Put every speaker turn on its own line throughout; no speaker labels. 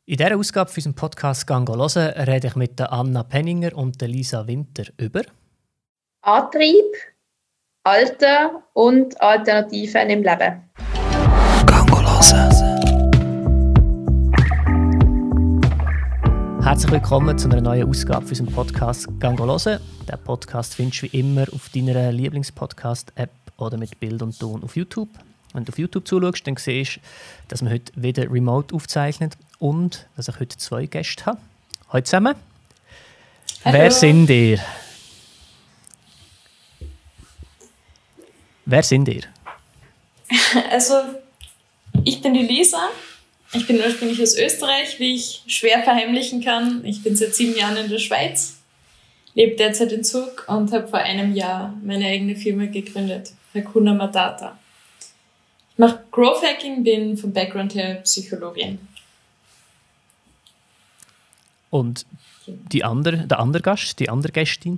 In dieser Ausgabe für unseren Podcast «Gang hören» rede ich mit Anna Penninger und Lisa Winter über
Antrieb, Alter und Alternativen im Leben.
«Gang hören». Herzlich willkommen zu einer neuen Ausgabe für unseren Podcast «Gang hören». Den Podcast findest du wie immer auf deiner Lieblingspodcast-App oder mit Bild und Ton auf YouTube. Wenn du auf YouTube zuschaust, dann siehst du, dass wir heute wieder remote aufzeichnen und dass ich heute 2 Gäste habe. Hallo zusammen. Hallo. Wer sind ihr?
Also, ich bin die Lisa. Ich bin ursprünglich aus Österreich, wie ich schwer verheimlichen kann. Ich bin seit 7 Jahren in der Schweiz, lebe derzeit in Zug und habe vor einem Jahr meine eigene Firma gegründet, Hakuna Matata. Ich mache Growth Hacking, bin vom Background her Psychologin.
Und der andere Gast, die andere Gästin?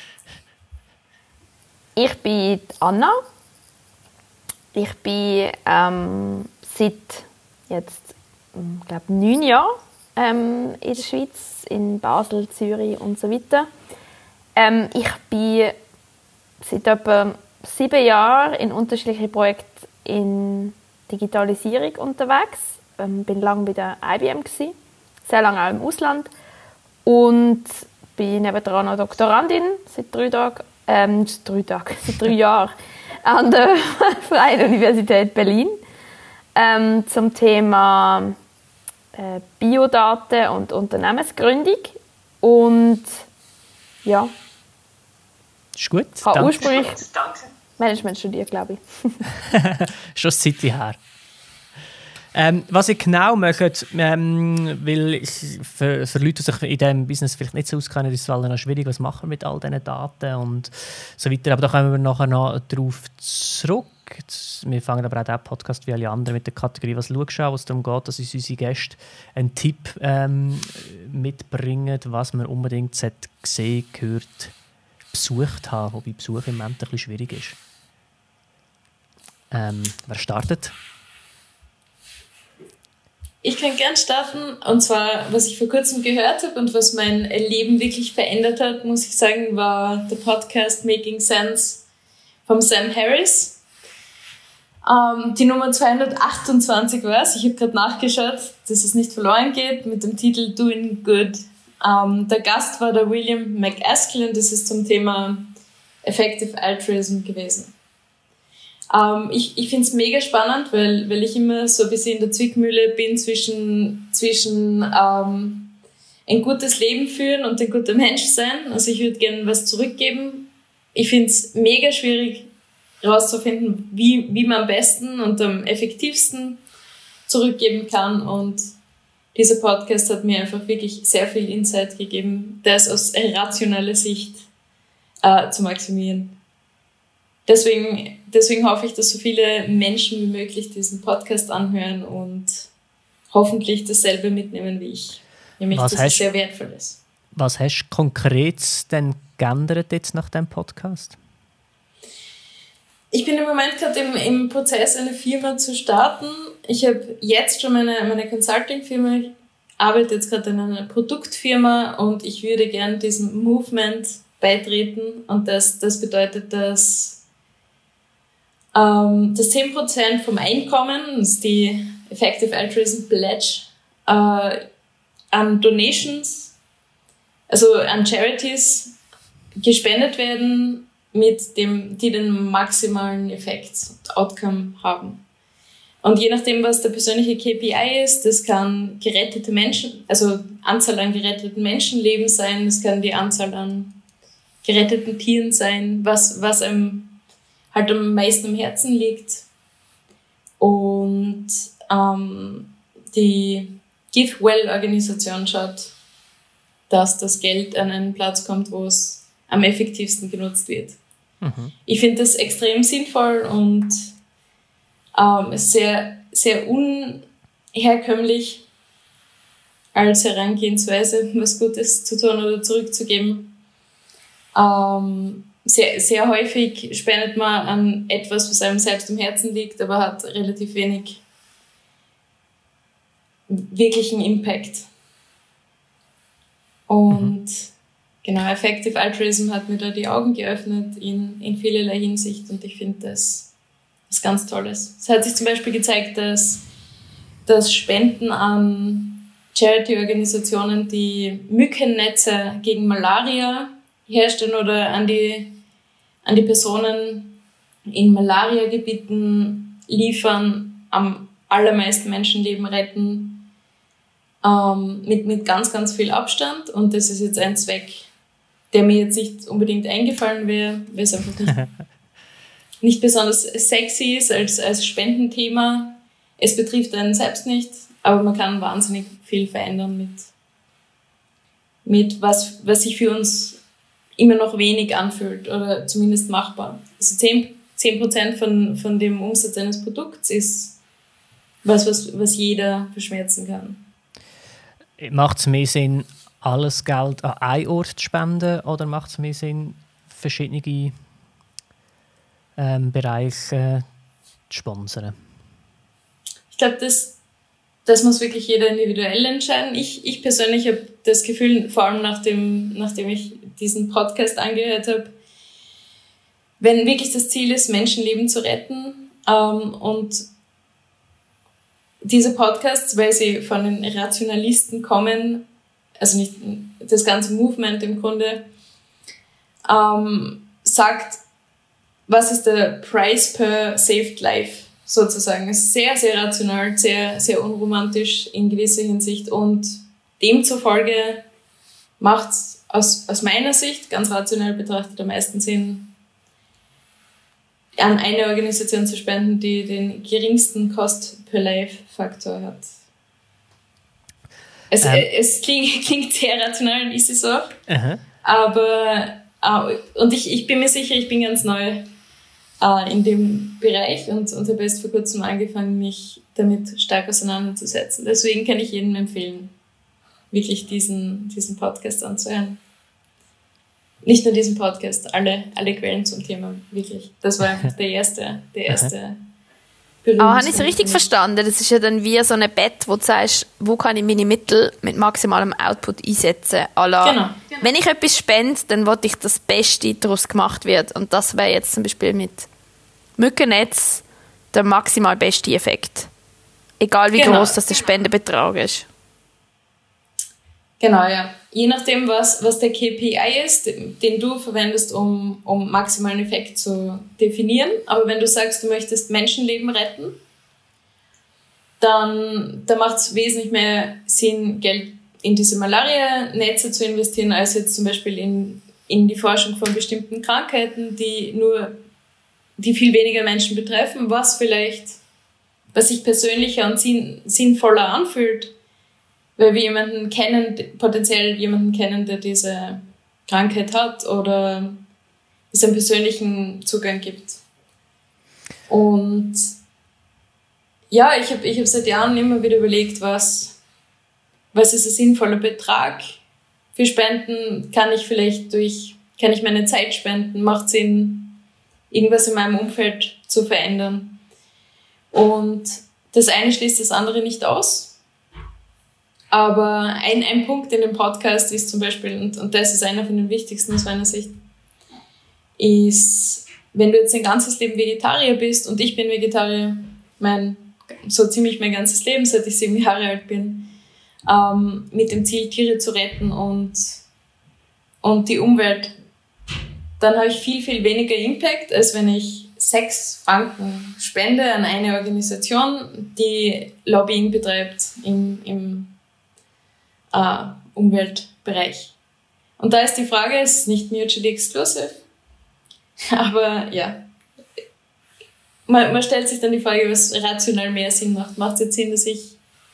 Ich bin Anna. Ich bin seit jetzt, glaube 9 Jahren in der Schweiz, in Basel, Zürich und so weiter. Ich bin seit etwa 7 Jahren in unterschiedlichen Projekten in Digitalisierung unterwegs. Bin lange bei der IBM gewesen, sehr lange auch im Ausland und bin nebendran noch Doktorandin seit 3 Jahren an der Freien Universität Berlin zum Thema Biodaten und Unternehmensgründung. Und ja,
ist gut.
Ich habe ursprünglich Management studiert, glaube ich.
Schon eine Zeit her. Was ich genau möchte, weil für Leute, die sich in diesem Business vielleicht nicht so auskennen, ist es noch schwierig, was machen wir mit all diesen Daten und so weiter. Aber da kommen wir nachher noch darauf zurück. Wir fangen aber auch diesen Podcast wie alle anderen mit der Kategorie «Was schaust du?», wo es darum geht, dass uns unsere Gäste einen Tipp mitbringen, was man unbedingt gesehen, gehört, besucht haben, wobei Besuch im Moment ein bisschen schwierig ist. Wer startet?
Ich kann gerne starten. Und zwar, was ich vor kurzem gehört habe und was mein Leben wirklich verändert hat, muss ich sagen, war der Podcast Making Sense von Sam Harris. Die Nummer 228 war es. Ich habe gerade nachgeschaut, dass es nicht verloren geht, mit dem Titel Doing Good. Der Gast war der William McAskill und das ist zum Thema Effective Altruism gewesen. Ich finde es mega spannend, weil ich immer so ein bisschen in der Zwickmühle bin zwischen ein gutes Leben führen und ein guter Mensch sein. Also ich würde gerne was zurückgeben. Ich finde es mega schwierig herauszufinden, wie man am besten und am effektivsten zurückgeben kann. Und dieser Podcast hat mir einfach wirklich sehr viel Insight gegeben, das aus rationaler Sicht zu maximieren. Deswegen hoffe ich, dass so viele Menschen wie möglich diesen Podcast anhören und hoffentlich dasselbe mitnehmen wie ich. Nämlich, dass es sehr wertvoll ist.
Was hast du konkret denn geändert jetzt nach dem Podcast?
Ich bin im Moment gerade im Prozess, eine Firma zu starten. Ich habe jetzt schon meine Consulting-Firma. Ich arbeite jetzt gerade in einer Produktfirma und ich würde gerne diesem Movement beitreten. Und das bedeutet, dass 10% vom Einkommen, das ist die Effective Altruism Pledge, an Donations, also an Charities, gespendet werden, die den maximalen Effekt und Outcome haben. Und je nachdem, was der persönliche KPI ist, das kann gerettete Menschen, also Anzahl an geretteten Menschenleben sein, das kann die Anzahl an geretteten Tieren sein, was einem halt am meisten am Herzen liegt. Und die GiveWell-Organisation schaut, dass das Geld an einen Platz kommt, wo es am effektivsten genutzt wird. Mhm. Ich finde das extrem sinnvoll und sehr, sehr unherkömmlich als Herangehensweise, was Gutes zu tun oder zurückzugeben. Sehr, sehr häufig spendet man an etwas, was einem selbst am Herzen liegt, aber hat relativ wenig wirklichen Impact. Und genau, Effective Altruism hat mir da die Augen geöffnet in vielerlei Hinsicht und ich finde das was ganz Tolles. Es hat sich zum Beispiel gezeigt, dass das Spenden an Charity-Organisationen, die Mückennetze gegen Malaria herstellen oder an die Personen in Malariagebieten liefern, am allermeisten Menschenleben retten, mit ganz, ganz viel Abstand. Und das ist jetzt ein Zweck, der mir jetzt nicht unbedingt eingefallen wäre, weil es einfach nicht besonders sexy ist als Spendenthema. Es betrifft einen selbst nicht, aber man kann wahnsinnig viel verändern mit was sich für uns immer noch wenig anfühlt oder zumindest machbar. Also 10% von dem Umsatz eines Produkts ist was jeder verschmerzen kann.
Macht es mehr Sinn, alles Geld an einen Ort zu spenden oder macht es mehr Sinn, verschiedene Bereiche zu sponsern?
Ich glaube, das muss wirklich jeder individuell entscheiden. Ich persönlich habe das Gefühl, vor allem nachdem ich diesen Podcast angehört habe, wenn wirklich das Ziel ist, Menschenleben zu retten, und diese Podcasts, weil sie von den Rationalisten kommen, also nicht das ganze Movement im Grunde, sagt, was ist der Price per saved life, sozusagen. Es ist sehr, sehr rational, sehr, sehr unromantisch in gewisser Hinsicht und demzufolge macht es aus meiner Sicht, ganz rational betrachtet, am meisten Sinn, an eine Organisation zu spenden, die den geringsten Cost-per-Life-Faktor hat. Es klingt sehr rational und ist es auch. Aber und ich bin mir sicher, ich bin ganz neu in dem Bereich und habe erst vor kurzem angefangen, mich damit stark auseinanderzusetzen. Deswegen kann ich jedem empfehlen, wirklich diesen Podcast anzuhören. Nicht nur diesen Podcast, alle Quellen zum Thema, wirklich. Das war einfach der erste
Aber habe ich es richtig verstanden? Das ist ja dann wie so ein Bett, wo du sagst, wo kann ich meine Mittel mit maximalem Output einsetzen. Genau. Wenn ich etwas spende, dann will ich das Beste daraus gemacht wird. Und das wäre jetzt zum Beispiel mit Mückennetz der maximal beste Effekt. Egal wie groß das der Spendenbetrag ist.
Genau, ja. Je nachdem, was der KPI ist, den du verwendest, um maximalen Effekt zu definieren. Aber wenn du sagst, du möchtest Menschenleben retten, dann macht es wesentlich mehr Sinn, Geld in diese Malaria-Netze zu investieren, als jetzt zum Beispiel in die Forschung von bestimmten Krankheiten, die viel weniger Menschen betreffen, was sich persönlicher und sinnvoller anfühlt, weil wir potenziell jemanden kennen, der diese Krankheit hat oder es einen persönlichen Zugang gibt. Und ja, ich hab seit Jahren immer wieder überlegt, was ist ein sinnvoller Betrag für Spenden? Kann ich meine Zeit spenden? Macht Sinn, irgendwas in meinem Umfeld zu verändern? Und das eine schließt das andere nicht aus. Aber ein Punkt in dem Podcast ist zum Beispiel, und das ist einer von den wichtigsten aus meiner Sicht, ist, wenn du jetzt ein ganzes Leben Vegetarier bist, und ich bin Vegetarier, so ziemlich mein ganzes Leben, seit ich 7 Jahre alt bin, mit dem Ziel, Tiere zu retten und die Umwelt, dann habe ich viel, viel weniger Impact, als wenn ich 6 Franken spende an eine Organisation, die Lobbying betreibt im Umweltbereich. Und da ist die Frage, es ist nicht mutually exclusive, aber ja, man stellt sich dann die Frage, was rational mehr Sinn macht. Macht es jetzt Sinn, dass ich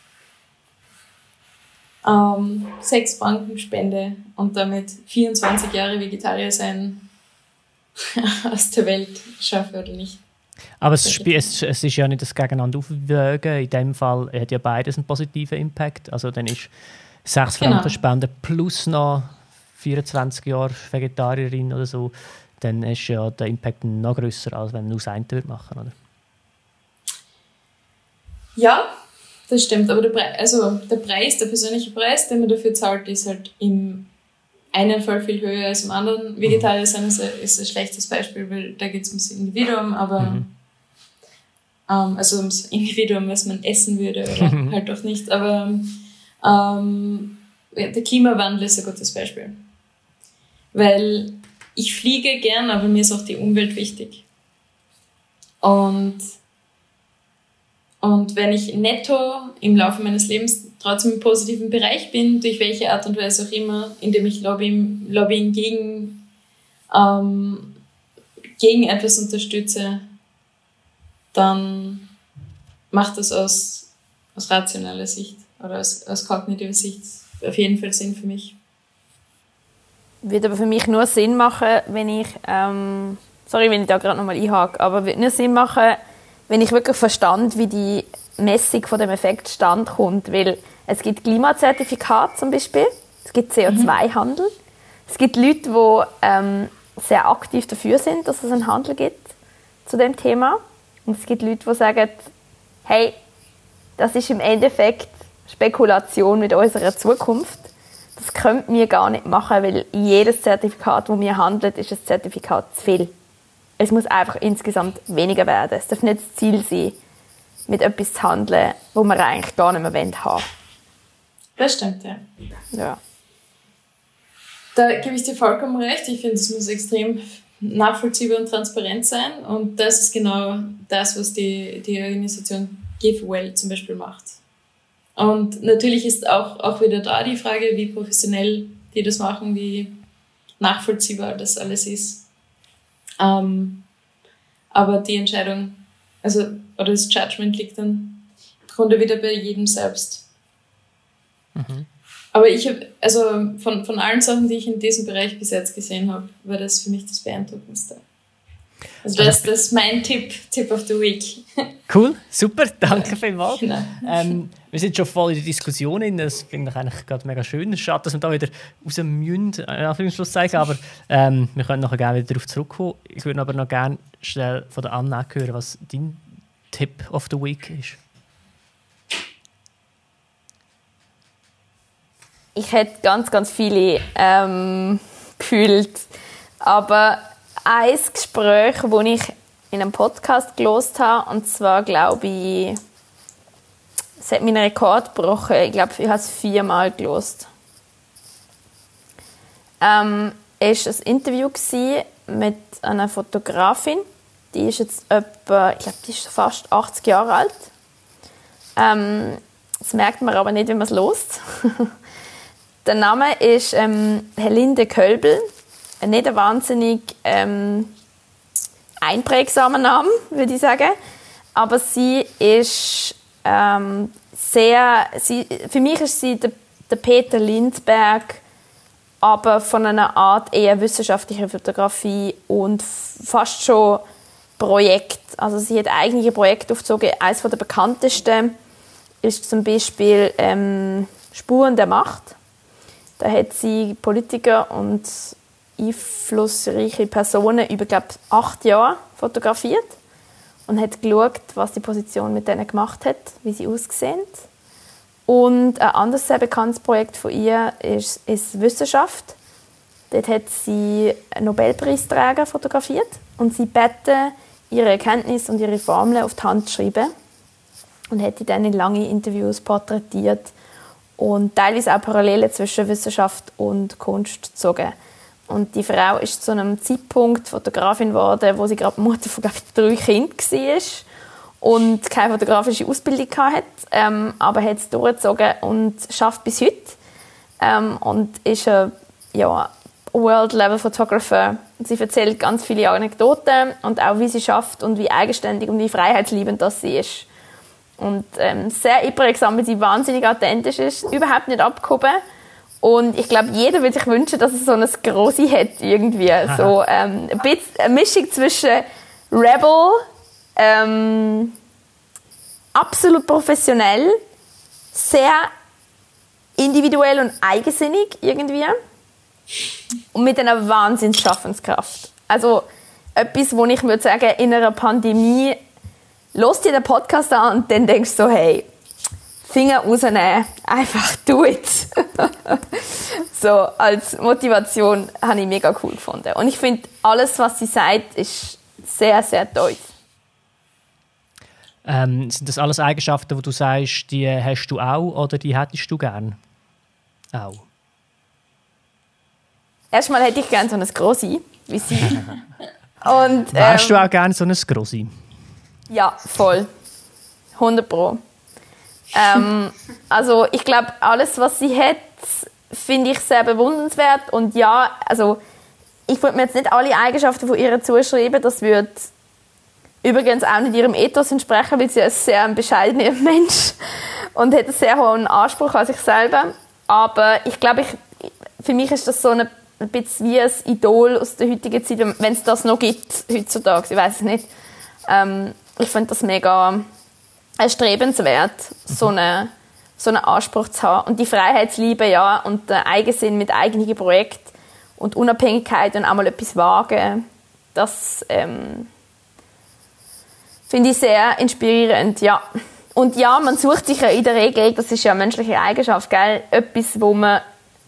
6 Franken spende und damit 24 Jahre Vegetarier sein aus der Welt schaffe oder nicht?
Aber es ist ja nicht das Gegeneinander aufwägen. In dem Fall hat ja beides einen positiven Impact. Also dann ist 6 Franken Spenden plus noch 24 Jahre Vegetarierin oder so, dann ist ja der Impact noch grösser, als wenn man nur das eine machen würde, oder?
Ja, Das stimmt, aber der persönliche Preis, den man dafür zahlt, ist halt im einen Fall viel höher als im anderen. Vegetarier sein ist ein schlechtes Beispiel, weil da geht es ums Individuum, aber also ums Individuum, was man essen würde oder halt auch nicht. Aber der Klimawandel ist ein gutes Beispiel. Weil ich fliege gern, aber mir ist auch die Umwelt wichtig. Und wenn ich netto im Laufe meines Lebens trotzdem im positiven Bereich bin, durch welche Art und Weise auch immer, indem ich Lobbying gegen etwas unterstütze, dann macht das aus rationaler Sicht oder aus kognitiver Sicht auf jeden Fall Sinn für mich.
Würde aber für mich nur Sinn machen, wenn ich, sorry, wenn ich da gerade nochmal einhake, aber würde nur Sinn machen, wenn ich wirklich verstand, wie die Messung von dem Effekt stand kommt, weil es gibt Klimazertifikate zum Beispiel, es gibt CO2-Handel, es gibt Leute, die sehr aktiv dafür sind, dass es einen Handel gibt zu dem Thema, und es gibt Leute, die sagen, hey, das ist im Endeffekt Spekulation mit unserer Zukunft, das könnten wir gar nicht machen, weil jedes Zertifikat, das wir handeln, ist ein Zertifikat zu viel. Es muss einfach insgesamt weniger werden. Es darf nicht das Ziel sein, mit etwas zu handeln, wo wir eigentlich gar nicht mehr haben wollen.
Das stimmt, ja.
Ja.
Da gebe ich dir vollkommen recht. Ich finde, es muss extrem nachvollziehbar und transparent sein. Und das ist genau das, was die Organisation GiveWell zum Beispiel macht. Und natürlich ist auch wieder da die Frage, wie professionell die das machen, wie nachvollziehbar das alles ist. Aber die Entscheidung, oder das Judgment liegt dann im Grunde wieder bei jedem selbst. Aber ich habe, von allen Sachen, die ich in diesem Bereich bis jetzt gesehen habe, war das für mich das Beeindruckendste. Also das ist mein Tip of the Week.
Cool, super, danke vielmals.
Genau.
Wir sind schon voll in der Diskussion drin, das finde ich eigentlich gerade mega schön. Schade, dass wir da wieder raus müssen, Anführungszeichen, aber wir können nachher gerne wieder darauf zurückkommen. Ich würde aber noch gerne schnell von der Anna hören, was dein Tip of the Week ist.
Ich hätte ganz, ganz viele gefühlt, aber ein Gespräch, das ich in einem Podcast gehört habe, und zwar glaube ich, es hat meinen Rekord gebrochen. Ich glaube, ich habe es 4-mal gehört. Es war ein Interview mit einer Fotografin. Die ist jetzt etwa, ich glaube, die ist fast 80 Jahre alt. Das merkt man aber nicht, wenn man es hört. Der Name ist Helinde Kölbel. Nicht ein wahnsinnig einprägsamer Name, würde ich sagen. Aber sie ist für mich ist sie der Peter Lindbergh, aber von einer Art eher wissenschaftlicher Fotografie und fast schon Projekt. Also sie hat eigene Projekte aufgezogen. Eines der bekanntesten ist zum Beispiel Spuren der Macht. Da hat sie Politiker und einflussreiche Personen über, glaube ich, 8 Jahre fotografiert und hat geschaut, was die Position mit denen gemacht hat, wie sie aussehen. Und ein anderes sehr bekanntes Projekt von ihr ist Wissenschaft. Dort hat sie einen Nobelpreisträger fotografiert und sie beten, ihre Erkenntnisse und ihre Formeln auf die Hand zu schreiben und hat die dann in lange Interviews porträtiert und teilweise auch Parallelen zwischen Wissenschaft und Kunst gezogen. Und die Frau ist zu einem Zeitpunkt Fotografin geworden, wo sie gerade Mutter von 3 Kindern war und keine fotografische Ausbildung hatte, aber hat es durchgezogen und schafft bis heute. Und ist ein World-Level-Photographer. Sie erzählt ganz viele Anekdoten und auch, wie sie schafft und wie eigenständig und wie freiheitsliebend das sie ist. Und sehr einprägsam, weil sie wahnsinnig authentisch ist, überhaupt nicht abgehoben. Und ich glaube, jeder würde sich wünschen, dass er so eine Grosse hat, irgendwie. So, ein bisschen eine Mischung zwischen Rebel, absolut professionell, sehr individuell und eigensinnig irgendwie. Und mit einer Wahnsinnsschaffenskraft. Also etwas, wo ich würde sagen, in einer Pandemie hörst dir den Podcast an und dann denkst du so, hey, Finger rausnehmen. Einfach do it. So, als Motivation habe ich mega cool gefunden. Und ich finde, alles, was sie sagt, ist sehr, sehr toll.
Sind das alles Eigenschaften, wo du sagst, die hast du auch oder die hättest du gern? Auch.
Erstmal hätte ich gerne so ein Grossi wie sie. Und,
wärst du auch gerne so ein Grossi?
Ja, voll. 100%. Also ich glaube, alles, was sie hat, finde ich sehr bewundernswert. Und ja, also ich würde mir jetzt nicht alle Eigenschaften von ihr zuschreiben. Das würde übrigens auch nicht ihrem Ethos entsprechen, weil sie ist sehr ein bescheidener Mensch und hat einen sehr hohen Anspruch an sich selber. Aber ich glaube, für mich ist das so ein bisschen wie ein Idol aus der heutigen Zeit, wenn es das noch gibt heutzutage. Ich weiß es nicht. Ich finde das mega erstrebenswert, so einen Anspruch zu haben. Und die Freiheitsliebe, ja, und der Eigensinn mit eigenen Projekten und Unabhängigkeit und auch mal etwas wagen, das finde ich sehr inspirierend, ja. Und ja, man sucht sich ja in der Regel, das ist ja eine menschliche Eigenschaft, gell, etwas, wo man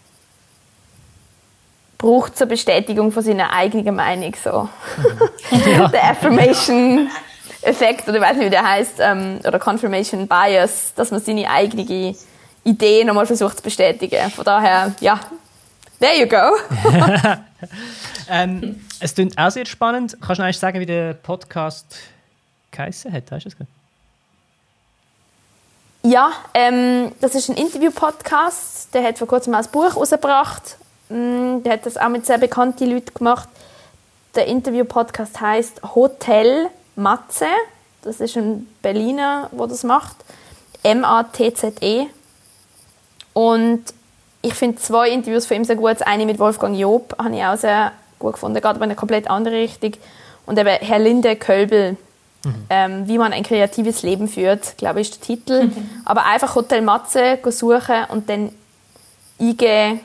braucht zur Bestätigung von seiner eigenen Meinung, so. Ja. Der Affirmation-Effekt, oder ich weiß nicht, wie der heißt, oder Confirmation Bias, dass man seine eigene Idee nochmal versucht zu bestätigen. Von daher, ja, there you go.
Es klingt auch sehr spannend. Kannst du eigentlich sagen, wie der Podcast geheissen hat? Weißt du das?
Ja, das ist ein Interview-Podcast. Der hat vor kurzem auch ein Buch rausgebracht. Der hat das auch mit sehr bekannten Leuten gemacht. Der Interview-Podcast heisst Hotel Matze. Das ist ein Berliner, der das macht. M-A-T-Z-E. Und ich finde 2 Interviews von ihm sehr gut. Das eine mit Wolfgang Job habe ich auch sehr gut gefunden. Geht aber in eine komplett andere Richtung. Und eben Herr Linde Kölbel. Wie man ein kreatives Leben führt, glaube ich, ist der Titel. Aber einfach Hotel Matze suchen und dann eingeben,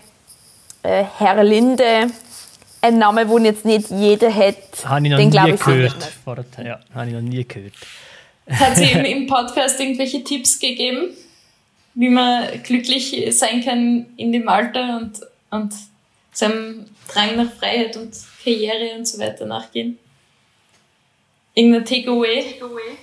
Herr Linde, ein Name, den jetzt nicht jeder hat.
Habe ich noch nie gehört. Ja, habe ich noch nie gehört.
Hat sie im Podcast irgendwelche Tipps gegeben, wie man glücklich sein kann in dem Alter und seinem Drang nach Freiheit und Karriere und so weiter nachgehen? Irgendein Takeaway?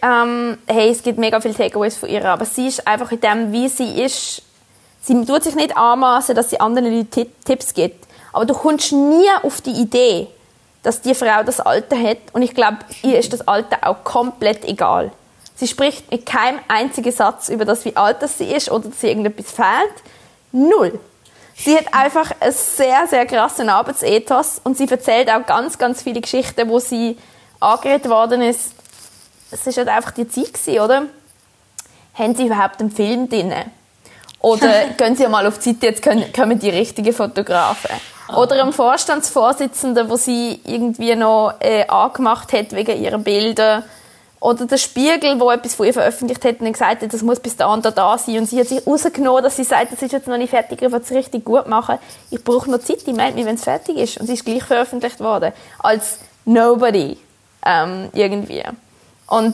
Hey, es gibt mega viele Takeaways von ihr, aber sie ist einfach in dem, wie sie ist. Sie tut sich nicht anmassen, dass sie anderen Leuten Tipps gibt. Aber du kommst nie auf die Idee, dass die Frau das Alter hat. Und ich glaube, ihr ist das Alter auch komplett egal. Sie spricht mit keinem einzigen Satz über das, wie alt sie ist oder dass ihr irgendetwas fehlt. Null. Sie hat einfach einen sehr, sehr krassen Arbeitsethos und sie erzählt auch ganz, ganz viele Geschichten, wo sie angeredet worden ist. Es war halt einfach die Zeit gewesen, oder? Haben sie überhaupt einen Film drin? Oder gehen Sie mal auf die Seite, jetzt kommen die richtigen Fotografen. Oder ein Vorstandsvorsitzender, wo sie irgendwie noch angemacht hat wegen ihrer Bilder. Oder der Spiegel, wo etwas von ihr veröffentlicht hat und gesagt hat, das muss bis da und da sein. Und sie hat sich rausgenommen, dass sie sagt, das ist jetzt noch nicht fertig, ich will es richtig gut machen. Ich brauche noch Zeit, ich melde mich, wenn es fertig ist. Und sie ist gleich veröffentlicht worden. Als Nobody. Irgendwie. Und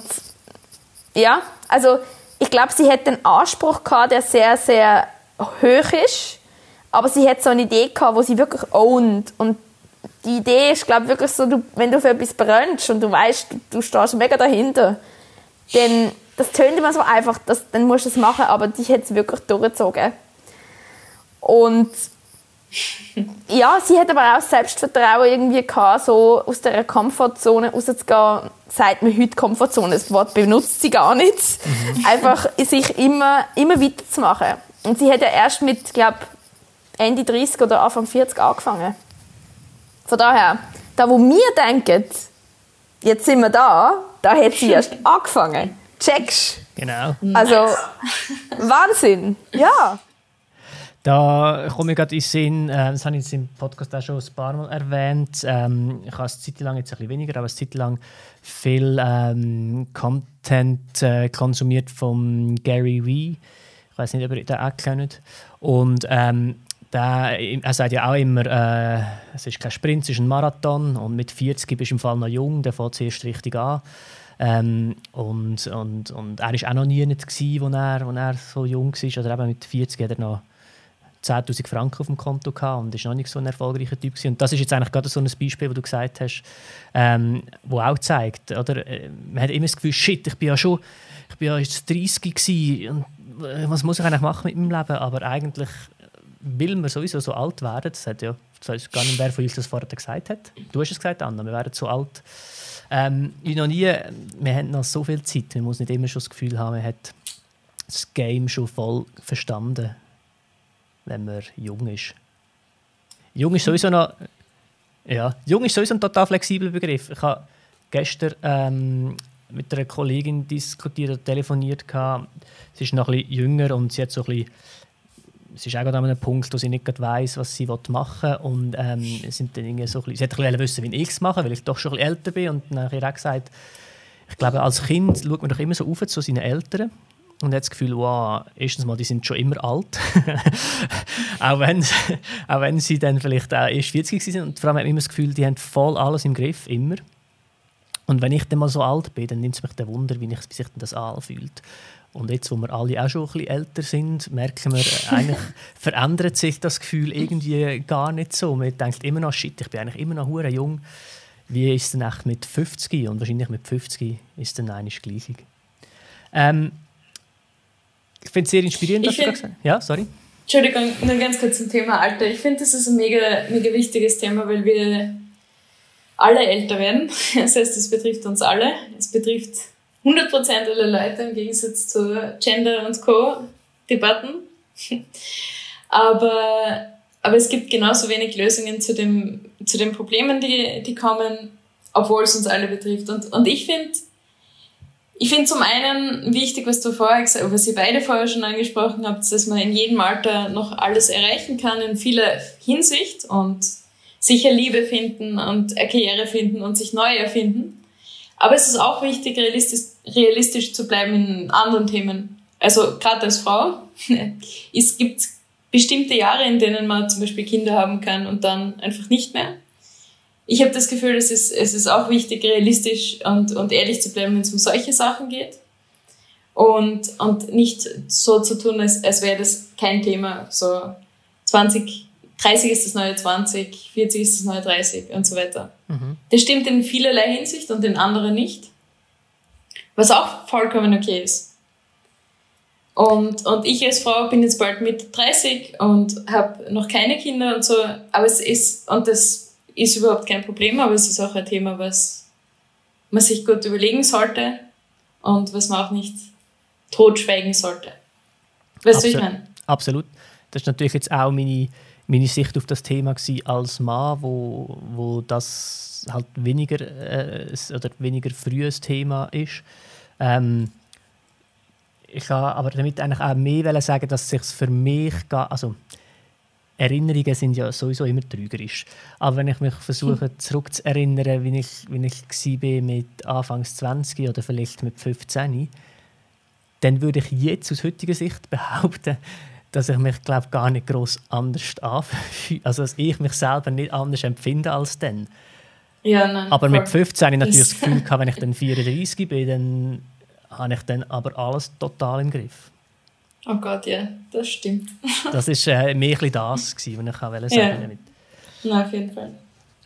ja, also ich glaube, sie hat einen Anspruch gehabt, der sehr, sehr hoch ist, aber sie hat so eine Idee gehabt, die sie wirklich ownt. Und die Idee ist, glaube ich, wirklich so, wenn du für etwas brennst und du weißt, du stehst mega dahinter, dann, das tönt immer so einfach, dann musst du es machen, aber die hat es wirklich durchgezogen. Und ja, sie hat aber auch Selbstvertrauen irgendwie gehabt, so aus dieser Komfortzone rauszugehen. Sagt man heute Komfortzone, das Wort benutzt sie gar nicht. Einfach sich immer weiterzumachen. Und sie hat ja erst mit, glaube Ende 30 oder Anfang 40 angefangen. Von daher, da wo wir denken, jetzt sind wir da hat sie erst angefangen. Checkst?
Genau.
Also, Wahnsinn. Ja.
Da komme ich gerade in den Sinn, das habe ich jetzt im Podcast auch schon ein paar Mal erwähnt. Ich habe eine Zeit lang, jetzt ein bisschen weniger, aber eine Zeit lang viel Content konsumiert von Gary Vee. Ich weiß nicht, ob ihr den auch kennt. Und er sagt ja auch immer, es ist kein Sprint, es ist ein Marathon. Und mit 40 bist du im Fall noch jung, der fängt zuerst richtig an. Und er war auch noch nie nicht, als er so jung war. Oder eben mit 40 hat er noch 10'000 Franken auf dem Konto gehabt und war noch nicht so ein erfolgreicher Typ gewesen. Und das ist jetzt eigentlich gerade so ein Beispiel, das du gesagt hast, wo auch zeigt, oder? Man hat immer das Gefühl, shit, ich bin ja jetzt 30 gewesen und was muss ich eigentlich machen mit meinem Leben? Aber eigentlich will man sowieso so alt werden. Das weiß gar nicht, wer von uns das vorher gesagt hat. Du hast es gesagt, Anna, wir werden so alt. Wir haben noch so viel Zeit. Man muss nicht immer schon das Gefühl haben, man hat das Game schon voll verstanden, wenn man jung ist. Jung ist sowieso ein total flexibler Begriff. Ich habe gestern mit einer Kollegin diskutiert oder telefoniert. Sie ist noch ein bisschen jünger und sie hat so ein bisschen, sie ist auch gerade an einem Punkt, wo sie nicht weiss, was sie machen will. Und sind dann irgendwie so ein bisschen, sie hat ein bisschen wissen, wie ich es mache, weil ich doch schon ein bisschen älter bin. Und dann habe ich auch gesagt, ich glaube, als Kind schaut man doch immer so auf zu seinen Eltern und hat das Gefühl, wow, erstens mal, die sind schon immer alt. auch wenn sie dann vielleicht auch erst 40 sind. Und vor allem hat man immer das Gefühl, die haben voll alles im Griff, immer. Und wenn ich dann mal so alt bin, dann nimmt es mich der Wunder, wie sich das anfühlt. Und jetzt, wo wir alle auch schon ein bisschen älter sind, merken wir, eigentlich verändert sich das Gefühl irgendwie gar nicht so. Man denkt immer noch, shit, ich bin eigentlich immer noch hure jung. Wie ist es denn echt mit 50? Und wahrscheinlich mit 50 ist es dann eigentlich gleich. Ich finde es sehr inspirierend, was du gesagt hast. Ja, sorry.
Entschuldigung, nur ganz kurz zum Thema Alter. Ich finde, das ist ein mega, mega wichtiges Thema, weil wir alle älter werden. Das heißt, es betrifft uns alle. Es betrifft 100% aller Leute im Gegensatz zu Gender- und Co-Debatten. Aber es gibt genauso wenig Lösungen zu den Problemen, die kommen, obwohl es uns alle betrifft. Und ich finde zum einen wichtig, was ihr beide vorher schon angesprochen habt, dass man in jedem Alter noch alles erreichen kann in vieler Hinsicht und sicher Liebe finden und eine Karriere finden und sich neu erfinden. Aber es ist auch wichtig, realistisch zu bleiben in anderen Themen. Also gerade als Frau, es gibt bestimmte Jahre, in denen man zum Beispiel Kinder haben kann und dann einfach nicht mehr. Ich habe das Gefühl, es ist auch wichtig, realistisch und ehrlich zu bleiben, wenn es um solche Sachen geht. Und nicht so zu tun, als wäre das kein Thema. So 30 ist das neue 20, 40 ist das neue 30 und so weiter. Mhm. Das stimmt in vielerlei Hinsicht und in anderen nicht. Was auch vollkommen okay ist. Und ich als Frau bin jetzt bald mit 30 und habe noch keine Kinder und so. Aber das ist überhaupt kein Problem, aber es ist auch ein Thema, was man sich gut überlegen sollte und was man auch nicht totschweigen sollte. Weißt du, wie ich meine?
Absolut. Das ist natürlich jetzt auch meine Sicht auf das Thema gewesen als Mann, wo das halt weniger frühes Thema ist. Ich kann aber damit eigentlich auch mehr sagen, dass es sich für mich Erinnerungen sind ja sowieso immer trügerisch. Aber wenn ich mich versuche zurückzuerinnern, wie ich war mit Anfangs 20 oder vielleicht mit 15, dann würde ich jetzt aus heutiger Sicht behaupten, dass ich mich, glaube gar nicht gross anders anfühle. Also, dass ich mich selber nicht anders empfinde als dann.
Ja, nein,
aber mit 15 hatte ich natürlich das Gefühl, wenn ich dann 34 bin, dann habe ich dann aber alles total im Griff.
Oh Gott, ja, das stimmt.
Das war mehr das, was ich sagen wollte.
Ja, auf jeden Fall.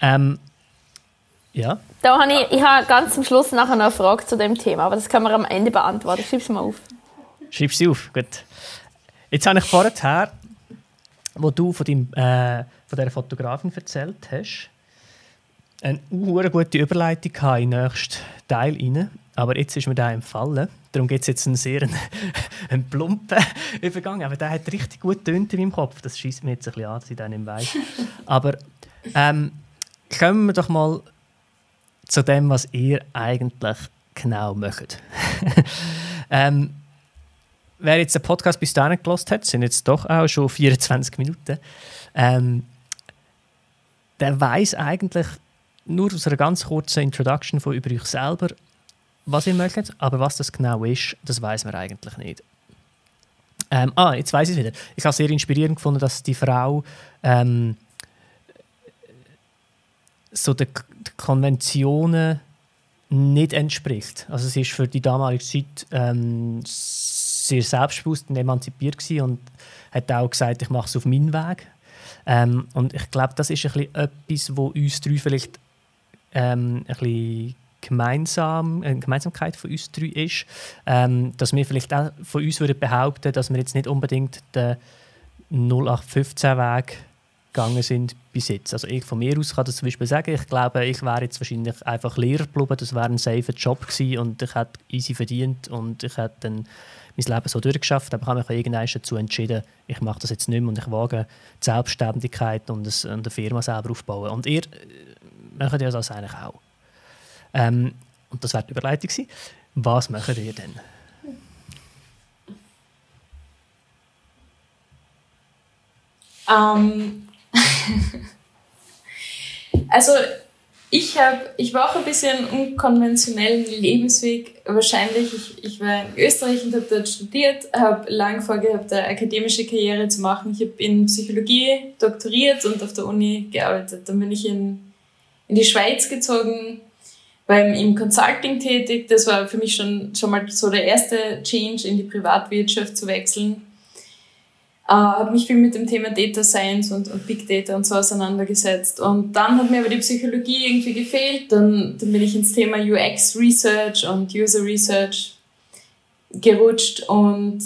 Ja.
Ich habe ganz zum Schluss nachher noch eine Frage zu dem Thema, aber das können wir am Ende beantworten. Schreib sie mal auf.
Schreib sie auf, gut. Jetzt habe ich vorher, wo du von dieser Fotografin erzählt hast, eine gute Überleitung in den nächsten Teil rein. Aber jetzt ist mir da empfallen. Darum gibt es jetzt einen sehr einen plumpen Übergang. Aber der hat richtig gut getönt in meinem Kopf. Das scheisst mir jetzt ein bisschen an, dass ich das nicht weiss. Aber kommen wir doch mal zu dem, was ihr eigentlich genau möchtet. Wer jetzt den Podcast bis dahin gehört hat, sind jetzt doch auch schon 24 Minuten, der weiss eigentlich nur aus einer ganz kurzen Introduction von über euch selber, was ihr möchtet, aber was das genau ist, das weiss man eigentlich nicht. Jetzt weiss ich es wieder. Ich habe es sehr inspirierend gefunden, dass die Frau so die Konventionen nicht entspricht. Also sie ist für die damalige Zeit sehr selbstbewusst und emanzipiert gewesen und hat auch gesagt, ich mache es auf meinen Weg. Und ich glaube, das ist ein bisschen etwas, wo uns drei vielleicht ein bisschen eine Gemeinsamkeit von uns drei ist. Dass wir vielleicht auch von uns würden behaupten, dass wir jetzt nicht unbedingt den 0815-Weg gegangen sind bis jetzt. Also ich von mir aus kann das zum Beispiel sagen, ich glaube, ich wäre jetzt wahrscheinlich einfach Lehrer geblieben, das wäre ein safer Job gewesen und ich hätte easy verdient und ich hätte dann mein Leben so durchgeschafft, aber ich habe mich irgendwann dazu entschieden, ich mache das jetzt nicht mehr und ich wage die Selbstständigkeit und eine Firma selber aufbauen. Und ihr macht ja das eigentlich auch. Und das wäre die Überleitung gewesen. Was macht ihr denn?
Also ich war auch ein bisschen unkonventionellen Lebensweg. Wahrscheinlich, ich war in Österreich und habe dort studiert, habe lange vorgehabt, eine akademische Karriere zu machen. Ich habe in Psychologie doktoriert und auf der Uni gearbeitet. Dann bin ich in die Schweiz gezogen, war im Consulting tätig. Das war für mich schon mal so der erste Change, in die Privatwirtschaft zu wechseln. Habe mich viel mit dem Thema Data Science und Big Data und so auseinandergesetzt. Und dann hat mir aber die Psychologie irgendwie gefehlt. Dann bin ich ins Thema UX Research und User Research gerutscht. Und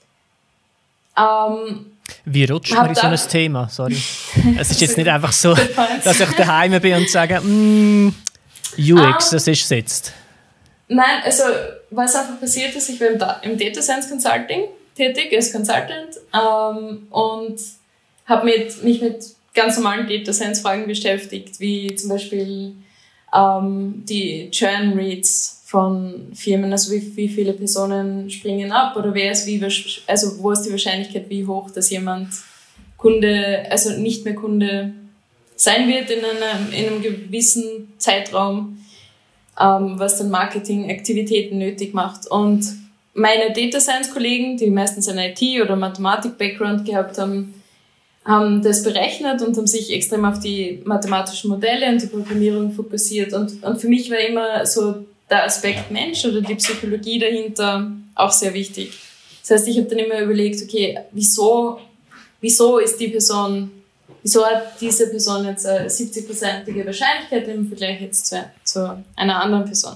wie rutscht man in so ein Thema? Sorry. Es ist jetzt nicht einfach so, dass ich daheim bin und sage, UX, das ist es jetzt.
Nein, also was einfach passiert ist, ich war im Data Science Consulting tätig als Consultant und habe mich mit ganz normalen Data Science Fragen beschäftigt, wie zum Beispiel die Churn Rates von Firmen, also wie viele Personen springen ab oder wo ist die Wahrscheinlichkeit, wie hoch, dass jemand Kunde, also nicht mehr Kunde sein wird in einem gewissen Zeitraum, was dann Marketingaktivitäten nötig macht. Und meine Data Science Kollegen, die meistens einen IT- oder Mathematik-Background gehabt haben, haben das berechnet und haben sich extrem auf die mathematischen Modelle und die Programmierung fokussiert. Und für mich war immer so der Aspekt Mensch oder die Psychologie dahinter auch sehr wichtig. Das heißt, ich habe dann immer überlegt, okay, wieso ist die Person, wieso hat diese Person jetzt eine 70%ige Wahrscheinlichkeit im Vergleich jetzt zu einer anderen Person?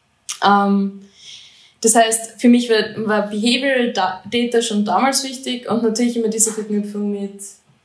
Das heißt, für mich war Behavioral Data schon damals wichtig und natürlich immer diese Verknüpfung mit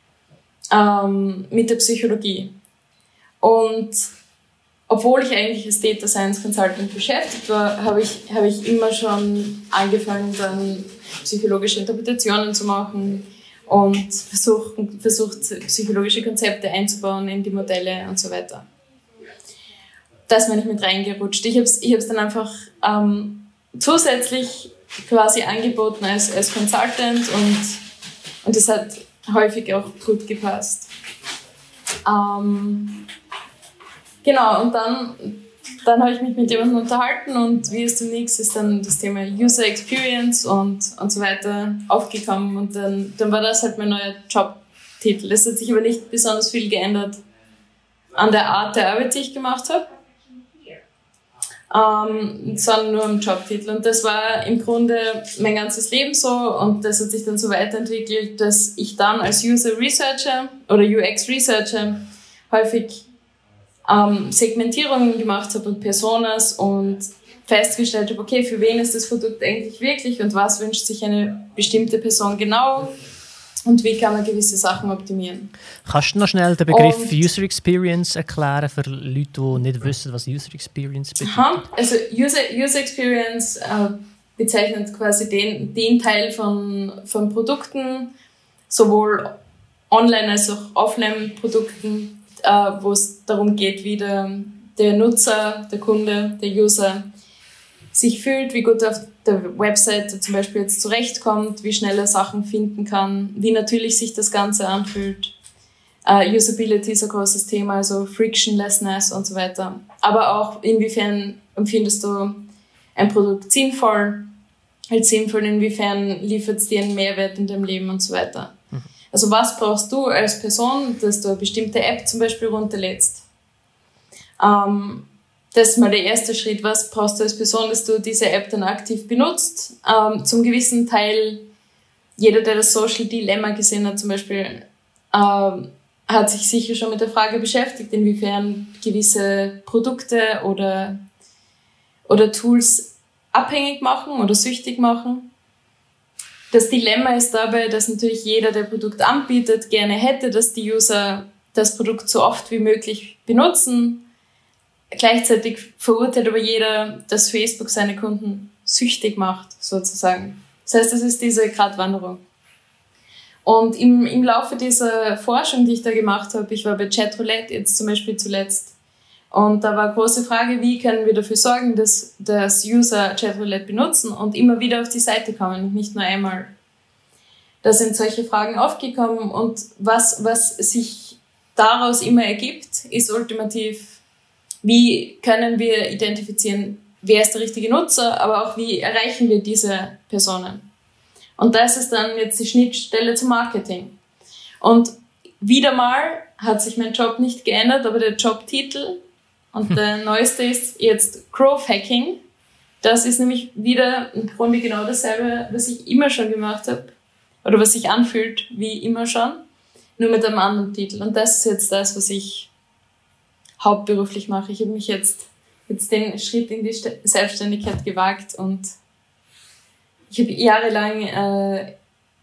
der Psychologie. Und obwohl ich eigentlich als Data Science Consultant beschäftigt war, habe ich immer schon angefangen, dann psychologische Interpretationen zu machen und versucht psychologische Konzepte einzubauen in die Modelle und so weiter. Da ist man nicht mit reingerutscht. Ich hab's dann einfach zusätzlich quasi angeboten als Consultant und das hat häufig auch gut gepasst. Genau, und dann habe ich mich mit jemandem unterhalten und wie es demnächst ist dann das Thema User Experience und so weiter aufgekommen und dann war das halt mein neuer Jobtitel. Es hat sich aber nicht besonders viel geändert an der Art der Arbeit, die ich gemacht habe. Sondern nur im Jobtitel. Und das war im Grunde mein ganzes Leben so und das hat sich dann so weiterentwickelt, dass ich dann als User Researcher oder UX Researcher häufig Segmentierungen gemacht habe und Personas und festgestellt habe, okay, für wen ist das Produkt eigentlich wirklich und was wünscht sich eine bestimmte Person genau und wie kann man gewisse Sachen optimieren.
Kannst du noch schnell den Begriff User Experience erklären für Leute, die nicht wissen, was User Experience bedeutet?
Also User Experience bezeichnet quasi den Teil von Produkten, sowohl online als auch offline Produkten, wo es darum geht, wie der Nutzer, der Kunde, der User sich fühlt, wie gut er auf der Webseite zum Beispiel jetzt zurechtkommt, wie schnell er Sachen finden kann, wie natürlich sich das Ganze anfühlt. Usability ist ein großes Thema, also Frictionlessness und so weiter. Aber auch, inwiefern empfindest du ein Produkt sinnvoll, inwiefern liefert es dir einen Mehrwert in deinem Leben und so weiter. Also was brauchst du als Person, dass du eine bestimmte App zum Beispiel runterlädst? das ist mal der erste Schritt. Was brauchst du als Person, dass du diese App dann aktiv benutzt? Zum gewissen Teil, jeder, der das Social Dilemma gesehen hat zum Beispiel, hat sich sicher schon mit der Frage beschäftigt, inwiefern gewisse Produkte oder Tools abhängig machen oder süchtig machen. Das Dilemma ist dabei, dass natürlich jeder, der Produkt anbietet, gerne hätte, dass die User das Produkt so oft wie möglich benutzen. Gleichzeitig verurteilt aber jeder, dass Facebook seine Kunden süchtig macht, sozusagen. Das heißt, das ist diese Gratwanderung. Und im Laufe dieser Forschung, die ich da gemacht habe, ich war bei Chatroulette jetzt zum Beispiel zuletzt, und da war eine große Frage, wie können wir dafür sorgen, dass User Chatroulette benutzen und immer wieder auf die Seite kommen und nicht nur einmal. Da sind solche Fragen aufgekommen, und was sich daraus immer ergibt, ist ultimativ, wie können wir identifizieren, wer ist der richtige Nutzer, aber auch wie erreichen wir diese Personen. Und das ist dann jetzt die Schnittstelle zum Marketing. Und wieder mal hat sich mein Job nicht geändert, aber der Jobtitel und der neueste ist jetzt Growth Hacking. Das ist nämlich wieder im Grunde genau dasselbe, was ich immer schon gemacht habe oder was sich anfühlt wie immer schon, nur mit einem anderen Titel. Und das ist jetzt das, was ich hauptberuflich mache. Ich habe mich jetzt den Schritt in die Selbstständigkeit gewagt, und ich habe jahrelang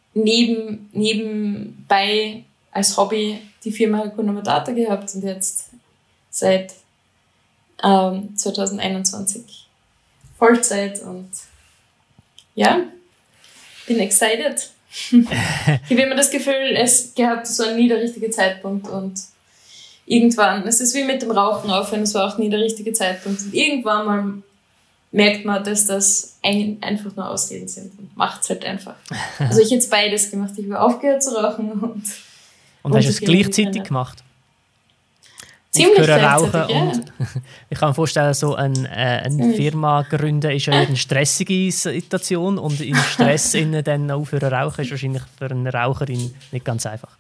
nebenbei als Hobby die Firma Hakuna Matata gehabt und jetzt seit 2021 Vollzeit, und ja, bin excited. Ich habe immer das Gefühl, es gab so einen nie der richtige Zeitpunkt, und irgendwann, es ist wie mit dem Rauchen aufhören, es war auch nie der richtige Zeitpunkt, und irgendwann mal merkt man, dass das einfach nur Ausreden sind, und macht es halt einfach. Also ich habe jetzt beides gemacht, ich habe aufgehört zu rauchen und
hast du es gleichzeitig gemacht?
Ziemlich gleichzeitig,
rauchen,
ja.
Und ich kann mir vorstellen, so eine Firma gründen ist ja eine stressige Situation, und im Stress innen dann aufhören rauchen ist wahrscheinlich für eine Raucherin nicht ganz einfach.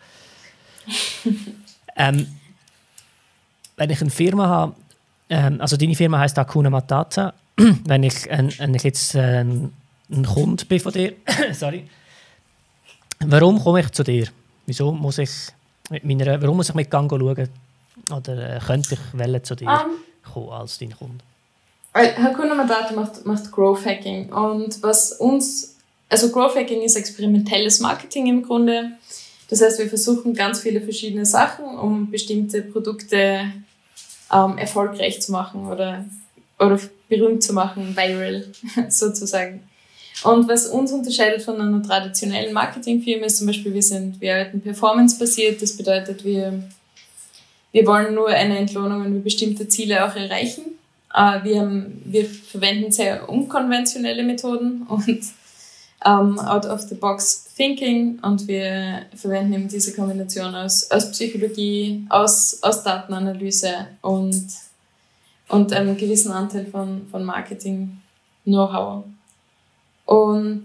Wenn ich eine Firma habe, also deine Firma heisst Hakuna Matata, wenn ich jetzt ein Kunde bin von dir, sorry, warum komme ich zu dir? Warum muss ich mit Gang schauen? Oder könnte ich zu dir kommen als dein Kunde?
Hakuna Matata macht Growth Hacking, und Growth Hacking ist experimentelles Marketing im Grunde. Das heißt, wir versuchen ganz viele verschiedene Sachen, um bestimmte Produkte erfolgreich zu machen oder berühmt zu machen, viral sozusagen. Und was uns unterscheidet von einer traditionellen Marketingfirma ist zum Beispiel, wir arbeiten performance-basiert. Das bedeutet, wir wollen nur eine Entlohnung, wenn wir bestimmte Ziele auch erreichen. Wir verwenden sehr unkonventionelle Methoden und out-of-the-box Thinking, und wir verwenden eben diese Kombination aus Psychologie, aus Datenanalyse und einem gewissen Anteil von Marketing-Know-how. Und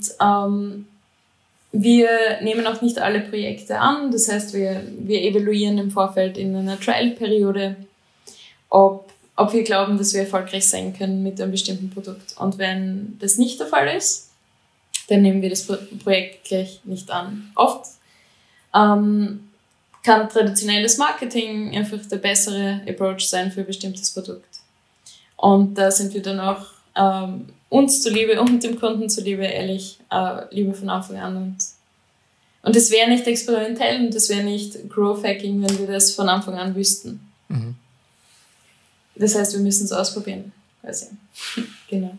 wir nehmen auch nicht alle Projekte an, das heißt, wir evaluieren im Vorfeld in einer Trial-Periode, ob wir glauben, dass wir erfolgreich sein können mit einem bestimmten Produkt. Und wenn das nicht der Fall ist, dann nehmen wir das Projekt gleich nicht an. Oft kann traditionelles Marketing einfach der bessere Approach sein für ein bestimmtes Produkt. Und da sind wir dann auch uns zuliebe und dem Kunden zuliebe ehrlich, lieber von Anfang an. Und es wäre nicht experimentell und es wäre nicht Growth Hacking, wenn wir das von Anfang an wüssten. Mhm. Das heißt, wir müssen es ausprobieren. Quasi. Genau.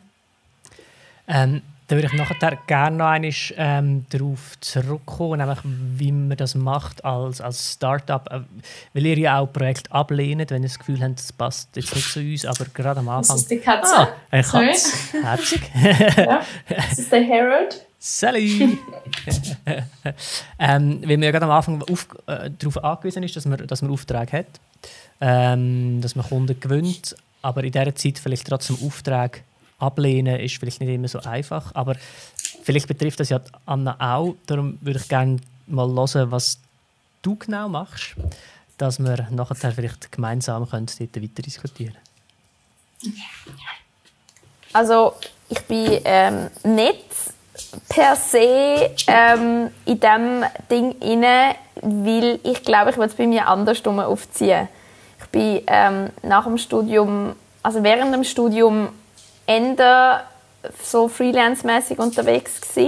Da würde ich nachher gerne noch einmal darauf zurückkommen, nämlich wie man das macht als Start-up. Weil ihr ja auch Projekte ablehnt, wenn ihr das Gefühl habt, das passt jetzt nicht zu uns, aber gerade am Anfang...
Das ist die Katze.
Eine Katze. Herzig.
Ja, das ist der Harold.
Sally! Weil man ja gerade am Anfang darauf angewiesen ist, dass man Aufträge hat, dass man Kunden gewinnt, aber in dieser Zeit vielleicht trotzdem Aufträge ablehnen ist vielleicht nicht immer so einfach, aber vielleicht betrifft das ja Anna auch. Darum würde ich gerne mal hören, was du genau machst, dass wir nachher vielleicht gemeinsam dort weiter diskutieren
Also ich bin nicht per se in diesem Ding inne, weil ich glaube, ich will es bei mir andersrum aufziehen. Ich bin nach dem Studium, also während dem Studium Ende so freelance-mäßig unterwegs gewesen.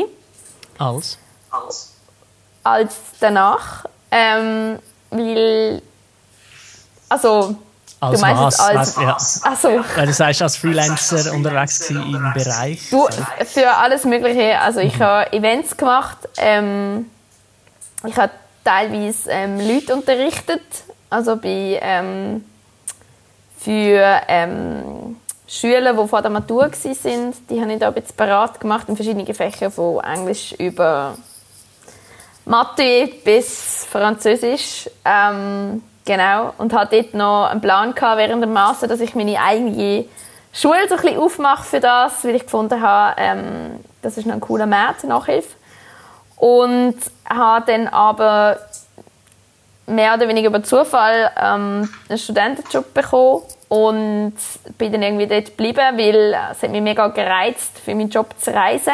Als danach. Weil, also,
als
du meinst
was?
als...
Ja.
Also,
Weil du sagst, als Freelancer unterwegs gewesen im Bereich.
du, für alles Mögliche. Also ich habe Events gemacht. Ich habe teilweise Leute unterrichtet. Also für Schüler, die vor der Matur waren, die habe ich da ein bisschen parat gemacht in verschiedenen Fächern, von Englisch über Mathe bis Französisch. Genau. Und hatte dort noch einen Plan gehabt während dem Master, dass ich meine eigene Schule so ein bisschen aufmache für das, weil ich gefunden habe, das ist noch ein cooler Markt, Nachhilfe. Und habe dann aber mehr oder weniger über Zufall einen Studentenjob bekommen und bin dann irgendwie dort geblieben, weil es hat mich mega gereizt, für meinen Job zu reisen.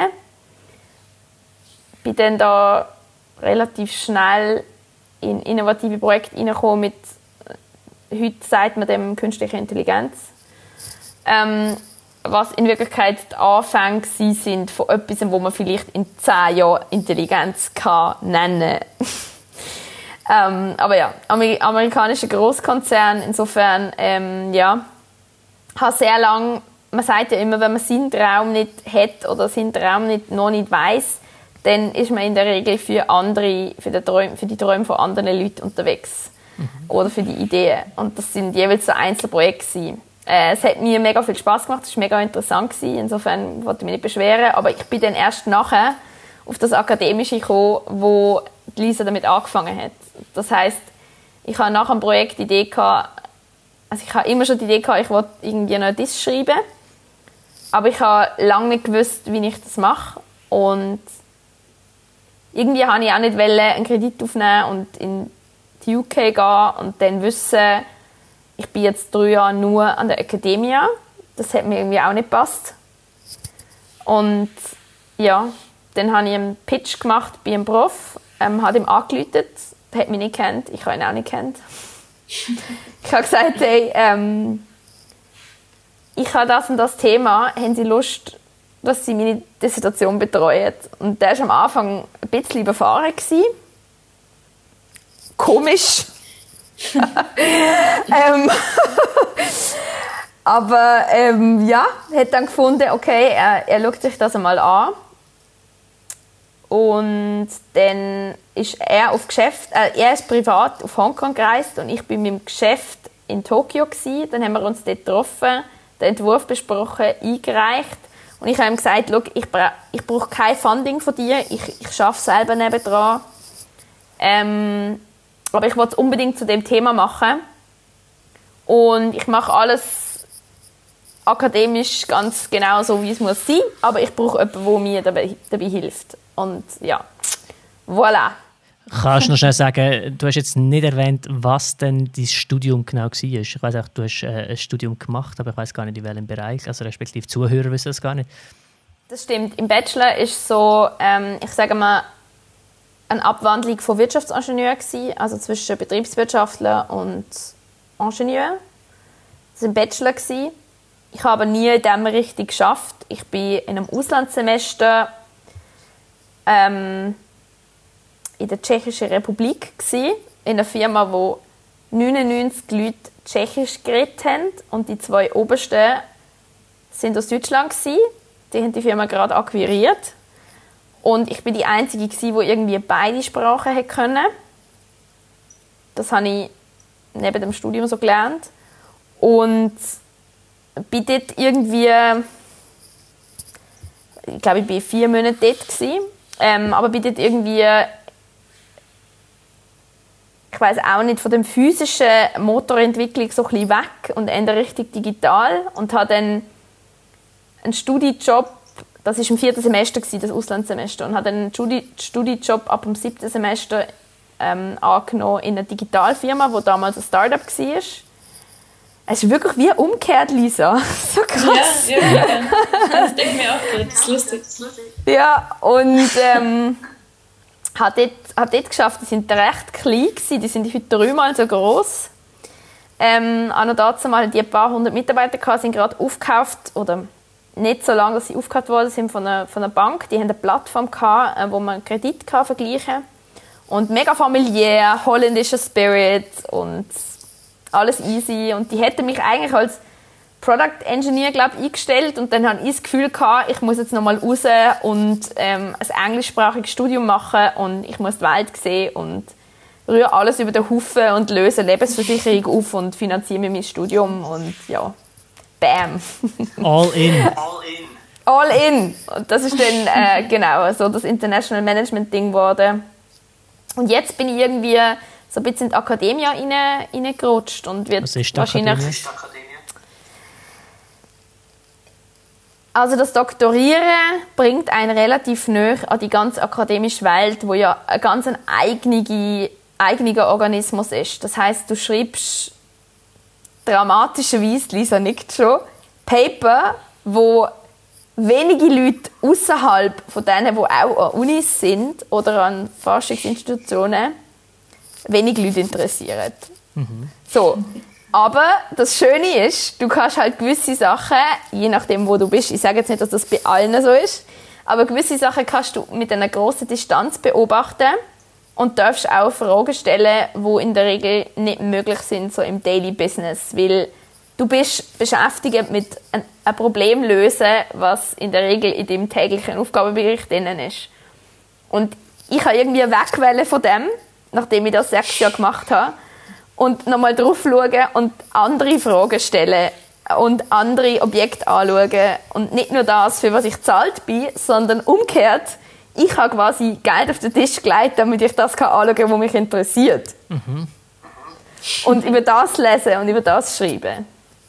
Bin dann da relativ schnell in innovative Projekte reingekommen mit, heute sagt man dem künstliche Intelligenz. Was in Wirklichkeit die Anfänge sind von etwas, wo man vielleicht in 10 Jahren Intelligenz kann nennen kann. Aber ja, amerikanischer Großkonzern, insofern, ja, habe sehr lange, man sagt ja immer, wenn man seinen Traum nicht hat oder seinen Traum noch nicht weiss, dann ist man in der Regel für die Träume von anderen Leuten unterwegs. Oder für die Ideen. Und das sind jeweils so Einzelprojekte. Es hat mir mega viel Spass gemacht, es war mega interessant. Insofern wollte ich mich nicht beschweren. Aber ich bin dann erst nachher auf das Akademische gekommen, wo Lisa damit angefangen hat. Das heisst, ich hatte nach dem Projekt die Idee gehabt, also ich habe immer schon die Idee gehabt, ich wollte irgendwie noch ein Diss schreiben. Aber ich habe lange nicht gewusst, wie ich das mache. Und irgendwie wollte ich auch nicht einen Kredit aufnehmen und in die UK gehen und dann wissen, ich bin jetzt 3 Jahre nur an der Akademie. Das hat mir irgendwie auch nicht gepasst. Und ja, dann habe ich einen Pitch gemacht bei einem Prof, habe ihm angerufen, der hat mich nicht gekannt, ich habe ihn auch nicht gekannt. Ich habe gesagt, hey, ich habe das und das Thema, haben Sie Lust, dass Sie meine Dissertation betreuen? Und der war am Anfang ein bisschen überfahren. Komisch. Aber ja, hat dann gefunden, okay, er schaut sich das einmal an. Und dann ist er auf Geschäft, er ist privat auf Hongkong gereist und ich bin mit dem Geschäft in Tokio gewesen. Dann haben wir uns dort getroffen, den Entwurf besprochen, eingereicht. Und ich habe ihm gesagt, ich brauche kein Funding von dir, ich arbeite selber nebendran. Aber ich will es unbedingt zu dem Thema machen. Und ich mache alles akademisch ganz genau so, wie es muss sein. Aber ich brauche jemanden, der mir dabei hilft. Und ja, voilà.
Kannst du noch schnell sagen, du hast jetzt nicht erwähnt, was denn dein Studium genau war. Ich weiss auch, du hast ein Studium gemacht, aber ich weiss gar nicht, in welchem Bereich. Also respektive Zuhörer wissen das gar nicht.
Das stimmt. Im Bachelor ist so, ich sage mal, eine Abwandlung von Wirtschaftsingenieur gewesen, also zwischen Betriebswirtschaftler und Ingenieur. Das war ein Bachelor gewesen. Ich habe aber nie in dem richtig geschafft. Ich war in einem Auslandssemester in der Tschechischen Republik gewesen, in einer Firma, wo 99 Leute Tschechisch geredet haben und die 2 Obersten sind aus Deutschland gewesen. Die haben die Firma gerade akquiriert. Und ich bin die Einzige gewesen, die irgendwie beide Sprachen konnte. Das habe ich neben dem Studium so gelernt. Und bin dort irgendwie, ich glaube, ich war 4 Monate dort gewesen. Aber bin dort irgendwie, ich weiss auch nicht, von der physischen Motorentwicklung so ein bisschen weg und eher richtig digital. Und habe dann einen Studijob, das war im 4. Semester, das Auslandssemester, und habe dann einen Studijob ab dem 7. Semester angenommen in einer Digitalfirma, die damals ein Startup war. Es ist wirklich wie umgekehrt, Lisa. So krass.
Ja, das denke ich mir auch gerade. Das ist lustig.
Ja, und hat dort geschafft, die sind recht klein gewesen, die sind heute 3-mal so gross. Noch dazu mal, die paar 100 Mitarbeiter hatten, sind gerade aufgekauft, oder nicht so lange, dass sie aufgekauft worden sind von einer Bank. Die haben eine Plattform gehabt, wo man Kredit vergleichen kann. Und mega familiär, holländischer Spirit und alles easy. Und die hätten mich eigentlich als Product Engineer, glaube ich, eingestellt. Und dann hatte ich das Gefühl gehabt, ich muss jetzt noch mal raus und ein englischsprachiges Studium machen und ich muss die Welt sehen und rühre alles über den Haufen und löse eine Lebensversicherung auf und finanziere mir mein Studium und ja, bam.
All in.
All in. Und das ist dann genau so das International Management Ding geworden. Und jetzt bin ich irgendwie so ein bisschen in die Akademie reingerutscht und wird
Was ist
wahrscheinlich...
Akademie?
Also das Doktorieren bringt einen relativ nahe an die ganze akademische Welt, wo ja ein ganz eigener Organismus ist. Das heisst, du schreibst dramatischerweise, Lisa nickt schon, Paper, wo wenige Leute außerhalb von denen, die auch an Unis sind oder an Forschungsinstitutionen, wenig Leute interessieren. So. Aber das Schöne ist, du kannst halt gewisse Sachen, je nachdem wo du bist, ich sage jetzt nicht, dass das bei allen so ist, aber gewisse Sachen kannst du mit einer grossen Distanz beobachten und darfst auch Fragen stellen, die in der Regel nicht möglich sind so im Daily Business, weil du bist beschäftigt mit einem Problem lösen, was in der Regel in deinem täglichen Aufgabenbericht drin ist. Und ich habe irgendwie weg von dem, nachdem ich das 6 Jahre gemacht habe, und nochmal drauf schauen und andere Fragen stellen und andere Objekte anschauen. Und nicht nur das, für was ich gezahlt bin, sondern umgekehrt, ich habe quasi Geld auf den Tisch gelegt, damit ich das anschauen kann, was mich interessiert. Und über das lesen und über das schreiben.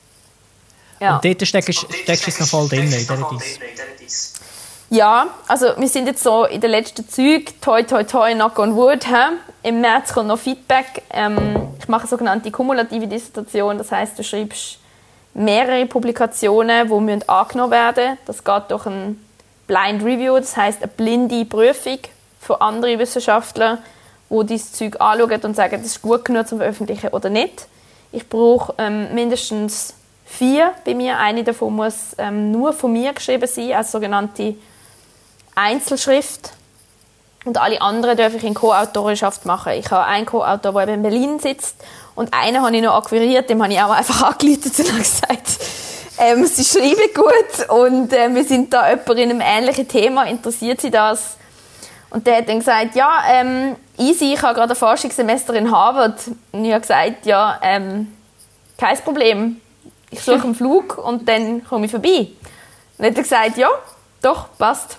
Ja.
Und dort steckst du es noch voll drin, in dieser Dies.
Ja, also wir sind jetzt so in den letzten Zügen, toi toi toi, knock on wood. Im März kommt noch Feedback. Ich mache eine sogenannte kumulative Dissertation, das heisst, du schreibst mehrere Publikationen, die angenommen werden müssen. Das geht durch ein Blind Review, das heisst eine blinde Prüfung von anderen Wissenschaftlern, die dieses Zeug anschauen und sagen, das ist gut genug zum Veröffentlichen oder nicht. Ich brauche mindestens 4 bei mir. Eine davon muss nur von mir geschrieben sein, als sogenannte Einzelschrift. Und alle anderen darf ich in Co-Autorenschaft machen. Ich habe einen Co-Autor, der in Berlin sitzt. Und einen habe ich noch akquiriert, dem habe ich auch einfach angerufen und gesagt, sie schreiben gut und wir sind da jemand in einem ähnlichen Thema, interessiert sie das? Und der hat dann gesagt, ja, easy, ich habe gerade ein Forschungssemester in Harvard. Und ich habe gesagt, ja, kein Problem. Ich suche einen Flug und dann komme ich vorbei. Und dann hat er gesagt, ja, doch, passt.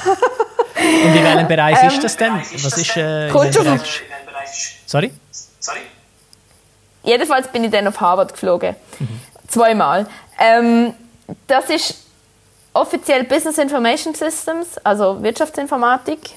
Und in welchem Bereich ist das denn? Was ist in welchem Bereich? Sorry?
Jedenfalls bin ich dann auf Harvard geflogen. 2-mal. Das ist offiziell Business Information Systems, also Wirtschaftsinformatik,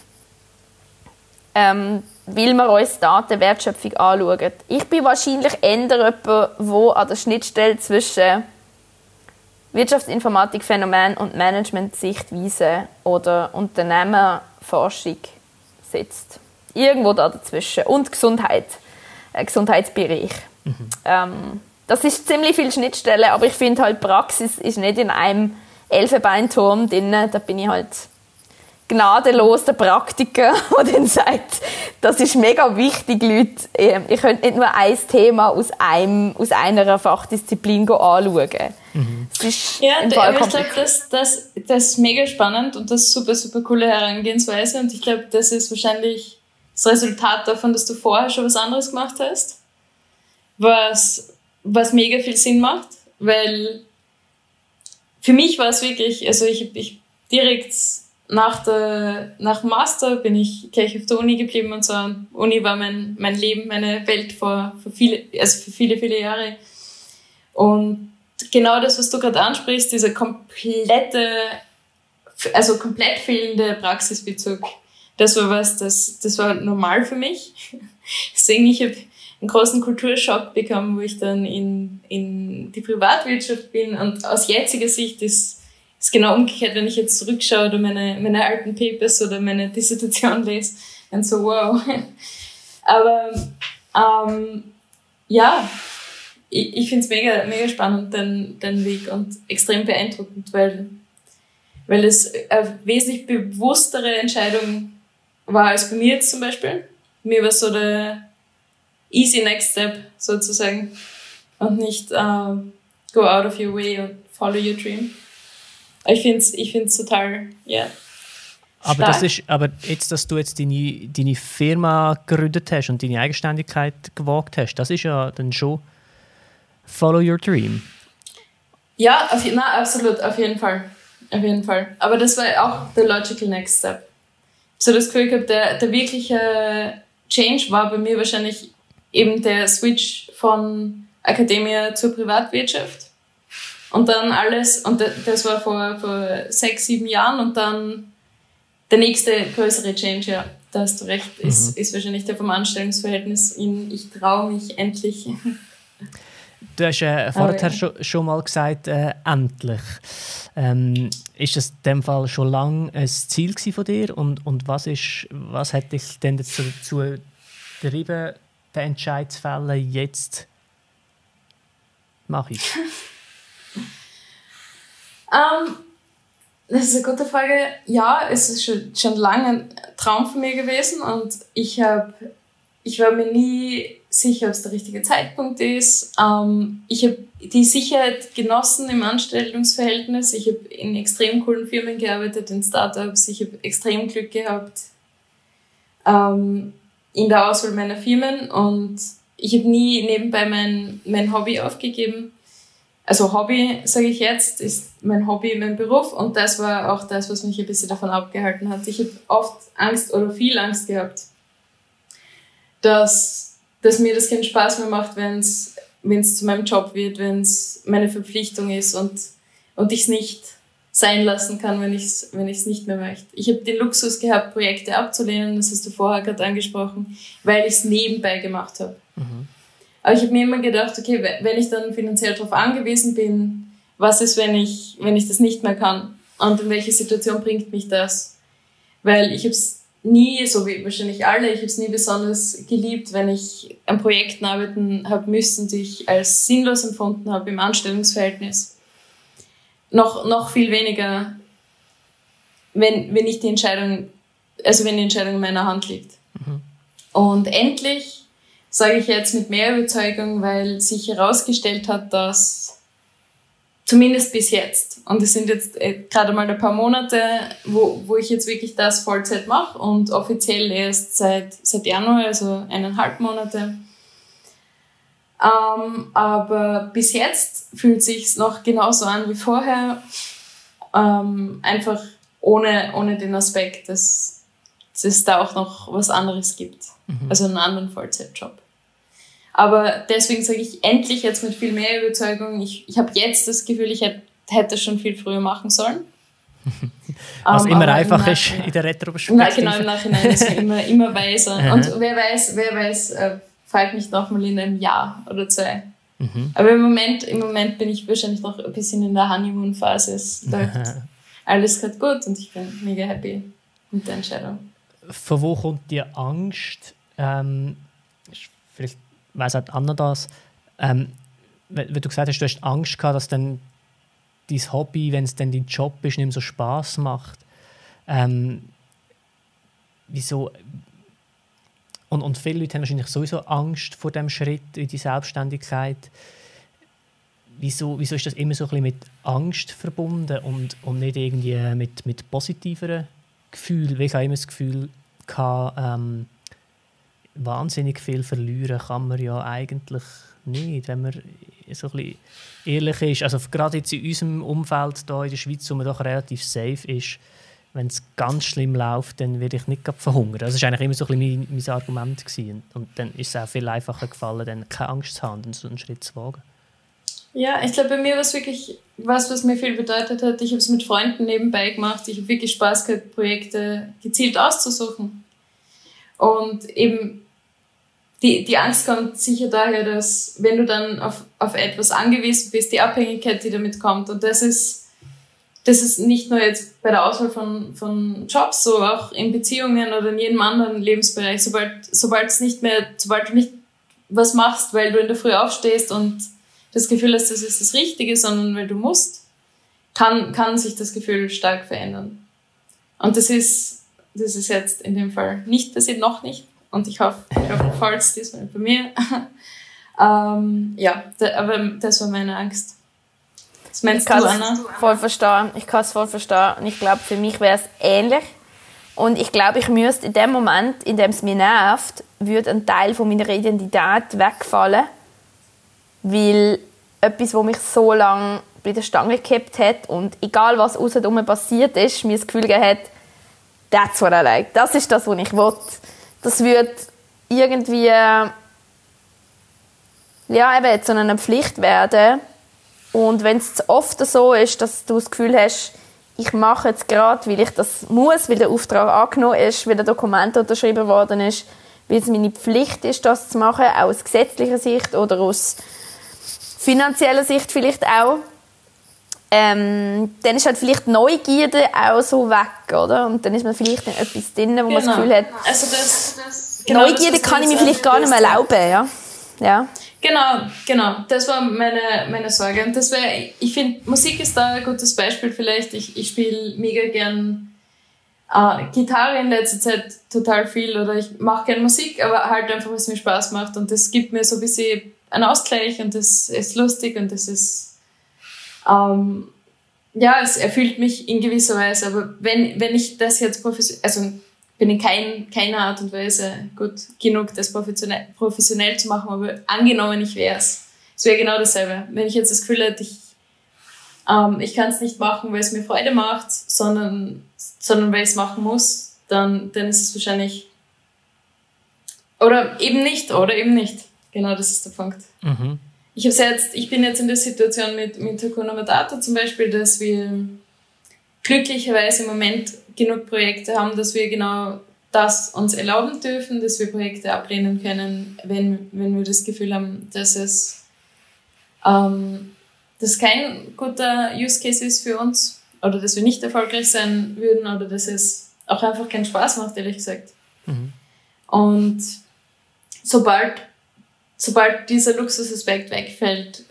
weil wir uns Datenwertschöpfung anschauen. Ich bin wahrscheinlich eher jemand, der an der Schnittstelle zwischen Wirtschaftsinformatik-Phänomen und Management-Sichtweise oder Unternehmerforschung sitzt. Irgendwo da dazwischen. Und Gesundheit. Gesundheitsbereich. Das ist ziemlich viel Schnittstelle, aber ich finde halt, Praxis ist nicht in einem Elfenbeinturm drin. Da bin ich halt gnadenlos der Praktiker, der dann sagt, das ist mega wichtig, Leute. Ihr könnt nicht nur ein Thema aus einer Fachdisziplin anschauen. Das ist
ja, aber ich glaube, das ist mega spannend und das ist super, super coole Herangehensweise. Und ich glaube, das ist wahrscheinlich das Resultat davon, dass du vorher schon was anderes gemacht hast, was mega viel Sinn macht, weil für mich war es wirklich, also ich direkt nach dem Master bin ich gleich auf der Uni geblieben und so. Und Uni war mein Leben, meine Welt für viele, viele Jahre. Und genau das, was du gerade ansprichst, dieser komplett fehlende Praxisbezug, das war was, das war normal für mich. Deswegen, ich großen Kulturschock bekommen, wo ich dann in die Privatwirtschaft bin. Und aus jetziger Sicht ist genau umgekehrt, wenn ich jetzt zurückschaue oder meine alten Papers oder meine Dissertation lese, und so, wow. Aber ja, ich finde es mega, mega spannend, den Weg, und extrem beeindruckend, weil es eine wesentlich bewusstere Entscheidung war als bei mir jetzt zum Beispiel. Mir war so der easy next step sozusagen und nicht go out of your way und follow your dream. Ich find's total, ja.
Aber jetzt, dass du jetzt deine Firma gegründet hast und deine Eigenständigkeit gewagt hast, das ist ja dann schon follow your dream.
Ja, absolut, auf jeden Fall. Aber das war auch der logical next step. So das Gefühl gehabt, der wirkliche Change war bei mir wahrscheinlich eben der Switch von Akademie zur Privatwirtschaft. Und dann alles, und das war vor 6, 7 Jahren, und dann der nächste größere Change, ja, da hast du recht, ist wahrscheinlich der vom Anstellungsverhältnis in ich traue mich endlich.
Du hast vorher schon mal gesagt, endlich. Ist das in dem Fall schon lange ein Ziel von dir? Und was hat dich denn dazu getrieben, den Entscheid zu fällen, jetzt mache ich?
Das ist eine gute Frage. Ja, es ist schon lange ein Traum von mir gewesen, und ich war mir nie sicher, ob es der richtige Zeitpunkt ist. Ich habe die Sicherheit genossen im Anstellungsverhältnis. Ich habe in extrem coolen Firmen gearbeitet, in Startups. Ich habe extrem Glück gehabt in der Auswahl meiner Firmen, und ich habe nie nebenbei mein Hobby aufgegeben. Also Hobby, sage ich jetzt, ist mein Hobby, mein Beruf, und das war auch das, was mich ein bisschen davon abgehalten hat. Ich habe oft Angst oder viel Angst gehabt, dass mir das keinen Spaß mehr macht, wenn es zu meinem Job wird, wenn es meine Verpflichtung ist und ich es nicht sein lassen kann, wenn ich es nicht mehr möchte. Ich habe den Luxus gehabt, Projekte abzulehnen, das hast du vorher gerade angesprochen, weil ich es nebenbei gemacht habe. Mhm. Aber ich habe mir immer gedacht, okay, wenn ich dann finanziell darauf angewiesen bin, was ist, wenn ich das nicht mehr kann? Und in welche Situation bringt mich das? Weil ich habe es nie, so wie wahrscheinlich alle, ich habe es nie besonders geliebt, wenn ich an Projekten arbeiten habe müssen, die ich als sinnlos empfunden habe im Anstellungsverhältnis. Noch viel weniger, wenn die Entscheidung in meiner Hand liegt. Mhm. Und endlich, sage ich jetzt mit mehr Überzeugung, weil sich herausgestellt hat, dass zumindest bis jetzt, und es sind jetzt gerade mal ein paar Monate, wo ich jetzt wirklich das Vollzeit mache, und offiziell erst seit Januar, also 1,5 Monate. Aber bis jetzt fühlt es sich noch genauso an wie vorher, einfach ohne den Aspekt, dass es da auch noch was anderes gibt, also einen anderen Vollzeitjob. Aber deswegen sage ich endlich jetzt mit viel mehr Überzeugung, ich habe jetzt das Gefühl, ich hätte schon viel früher machen sollen.
Was immer einfach ist in der Retroperspektive.
Genau, im Nachhinein ist man immer weiser. Und wer weiß, fragt mich noch mal in einem Jahr oder 2. Aber im Moment bin ich wahrscheinlich noch ein bisschen in der Honeymoon-Phase. Es läuft alles gerade gut und ich bin mega happy mit der Entscheidung.
Von wo kommt die Angst? Vielleicht weiss auch Anna das. Wenn du gesagt hast, du hast Angst gehabt, dass dann dein Hobby, wenn es dann dein Job ist, nicht mehr so Spass macht. Wieso? Und viele Leute haben wahrscheinlich sowieso Angst vor dem Schritt in die Selbstständigkeit. Wieso ist das immer so ein bisschen mit Angst verbunden und nicht irgendwie mit positiveren Gefühlen? Ich habe immer das Gefühl gehabt, wahnsinnig viel verlieren kann man ja eigentlich nicht, wenn man so ein bisschen ehrlich ist. Also gerade jetzt in unserem Umfeld hier in der Schweiz, wo man doch relativ safe ist, wenn es ganz schlimm läuft, dann werde ich nicht verhungern. Das war eigentlich immer so ein bisschen mein Argument gewesen. Und dann ist es auch viel einfacher gefallen, dann keine Angst zu haben und so einen Schritt zu wagen.
Ja, ich glaube, bei mir war es wirklich was mir viel bedeutet hat. Ich habe es mit Freunden nebenbei gemacht. Ich habe wirklich Spaß gehabt, Projekte gezielt auszusuchen. Und eben die Angst kommt sicher daher, dass wenn du dann auf etwas angewiesen bist, die Abhängigkeit, die damit kommt, und das ist nicht nur jetzt bei der Auswahl von Jobs, so auch in Beziehungen oder in jedem anderen Lebensbereich, sobald du nicht was machst, weil du in der Früh aufstehst und das Gefühl hast, das ist das Richtige, sondern weil du musst, kann sich das Gefühl stark verändern. Und das ist jetzt in dem Fall nicht passiert, noch nicht. Und ich hoffe, falls diesmal bei mir. Aber das war meine Angst. Was meinst du, Anna?
Ich kann es voll verstehen. Und ich glaube, für mich wäre es ähnlich. Und ich glaube, ich müsste in dem Moment, in dem es mich nervt, würde ein Teil von meiner Identität wegfallen. Weil etwas, was mich so lange bei der Stange gehabt hat und egal was außenrum passiert ist, mir das Gefühl gegeben hat, that's what I like. Das ist das, was ich will. Das wird irgendwie eben zu einer Pflicht werden. Und wenn es zu oft so ist, dass du das Gefühl hast, ich mache jetzt gerade, weil ich das muss, weil der Auftrag angenommen ist, weil ein Dokument unterschrieben worden ist, weil es meine Pflicht ist, das zu machen, auch aus gesetzlicher Sicht oder aus finanzieller Sicht vielleicht auch, dann ist halt vielleicht Neugierde auch so weg, oder? Und dann ist man vielleicht in etwas drin, wo man das Gefühl hat, Neugierde kann ich mir vielleicht gar nicht mehr erlauben, ja. Genau. Das war meine Sorge. Und ich finde, Musik ist da ein gutes Beispiel vielleicht. Ich spiele mega gern Gitarre in letzter Zeit total viel, oder ich mache gern Musik, aber halt einfach, was mir Spaß macht, und das gibt mir so ein bisschen einen Ausgleich und das ist lustig und das ist es erfüllt mich in gewisser Weise, aber wenn ich das jetzt bin in keiner Art und Weise gut genug, das professionell zu machen, aber angenommen, ich wäre es. Es wäre genau dasselbe. Wenn ich jetzt das Gefühl hätte, ich kann es nicht machen, weil es mir Freude macht, sondern weil ich es machen muss, dann ist es wahrscheinlich oder eben nicht. Genau, das ist der Punkt. Mhm. Ich bin jetzt in der Situation mit Hakuna Matata zum Beispiel, dass wir glücklicherweise im Moment genug Projekte haben, dass wir genau das uns erlauben dürfen, dass wir Projekte ablehnen können, wenn wir das Gefühl haben, dass es das kein guter Use Case ist für uns oder dass wir nicht erfolgreich sein würden oder dass es auch einfach keinen Spaß macht, ehrlich gesagt. Mhm. Und sobald dieser Luxusaspekt wegfällt,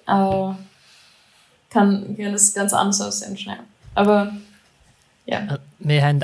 kann das ganz anders aussehen schnell. Aber ja.
Wir haben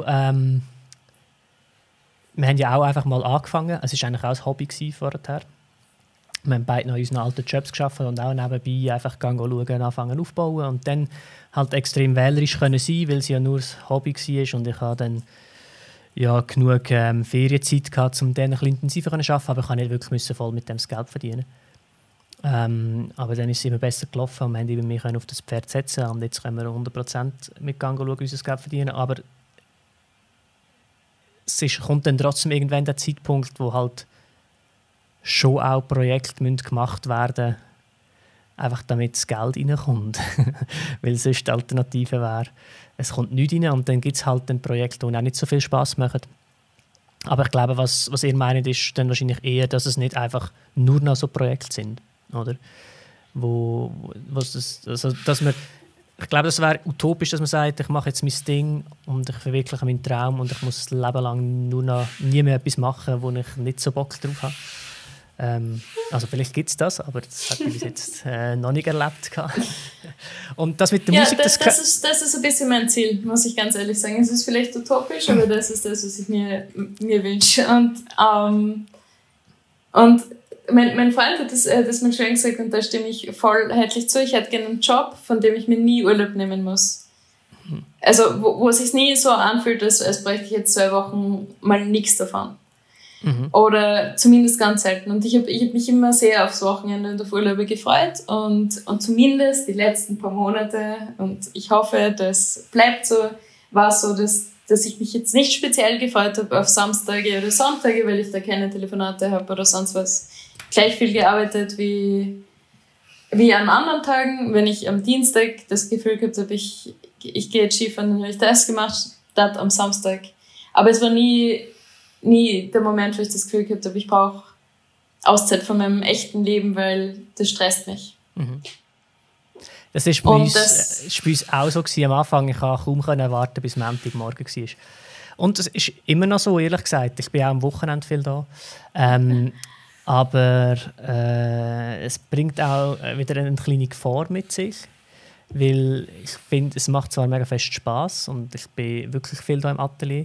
ja auch einfach mal angefangen. Es war eigentlich auch ein Hobby vorher. Wir haben beide noch in unseren alten Jobs gearbeitet und auch nebenbei einfach schauen, anfangen aufbauen und dann halt extrem wählerisch können sein, weil es ja nur ein Hobby war und ich habe dann genug Ferienzeit gehabt, um dann ein bisschen intensiver zu arbeiten, aber ich konnte nicht wirklich voll mit dem das Geld verdienen. Aber dann ist es immer besser gelaufen und wir konnten mich auf das Pferd setzen und jetzt können wir 100% mit schauen, unser Geld verdienen, aber kommt dann trotzdem irgendwann der Zeitpunkt, wo halt schon auch Projekte gemacht werden müssen, einfach damit das Geld reinkommt. Weil sonst die Alternative wäre, es kommt nichts rein und dann gibt es halt Projekte, die auch nicht so viel Spass machen. Aber ich glaube, was ihr meint, ist dann wahrscheinlich eher, dass es nicht einfach nur noch so Projekte sind. Oder? Ich glaube, das wäre utopisch, dass man sagt, ich mache jetzt mein Ding und ich verwirkliche meinen Traum und ich muss das Leben lang nie mehr etwas machen, wo ich nicht so Bock drauf habe. Also vielleicht gibt es das, aber das habe ich bis jetzt noch nicht erlebt. Und das mit der Musik...
Das ist ein bisschen mein Ziel, muss ich ganz ehrlich sagen. Es ist vielleicht utopisch, aber das ist das, was ich mir wünsche. Und mein Freund hat das mir schon gesagt und da stimme ich vollheitlich zu. Ich hätte gerne einen Job, von dem ich mir nie Urlaub nehmen muss. Also wo es sich nie so anfühlt, als bräuchte ich jetzt 2 Wochen mal nichts davon. Mhm. Oder zumindest ganz selten. Und ich hab mich immer sehr aufs Wochenende und auf Urlaube gefreut und zumindest die letzten paar Monate, und ich hoffe, das bleibt so, war es so, dass ich mich jetzt nicht speziell gefreut habe auf Samstage oder Sonntage, weil ich da keine Telefonate habe oder sonst was. Gleich viel gearbeitet wie an anderen Tagen. Wenn ich am Dienstag das Gefühl gehabt habe, ich gehe jetzt Skifahren, dann habe ich das gemacht, statt am Samstag. Aber es war nie der Moment, wo ich das Gefühl gehabt habe, ich brauche Auszeit von meinem echten Leben, weil das stresst mich.
Das war bei uns auch so gewesen, am Anfang. Ich konnte kaum warten, bis Montagmorgen war. Und es ist immer noch so, ehrlich gesagt. Ich bin auch am Wochenende viel da. Aber es bringt auch wieder eine kleine Gefahr mit sich. Weil ich finde, es macht zwar mega fest Spass und ich bin wirklich viel da im Atelier.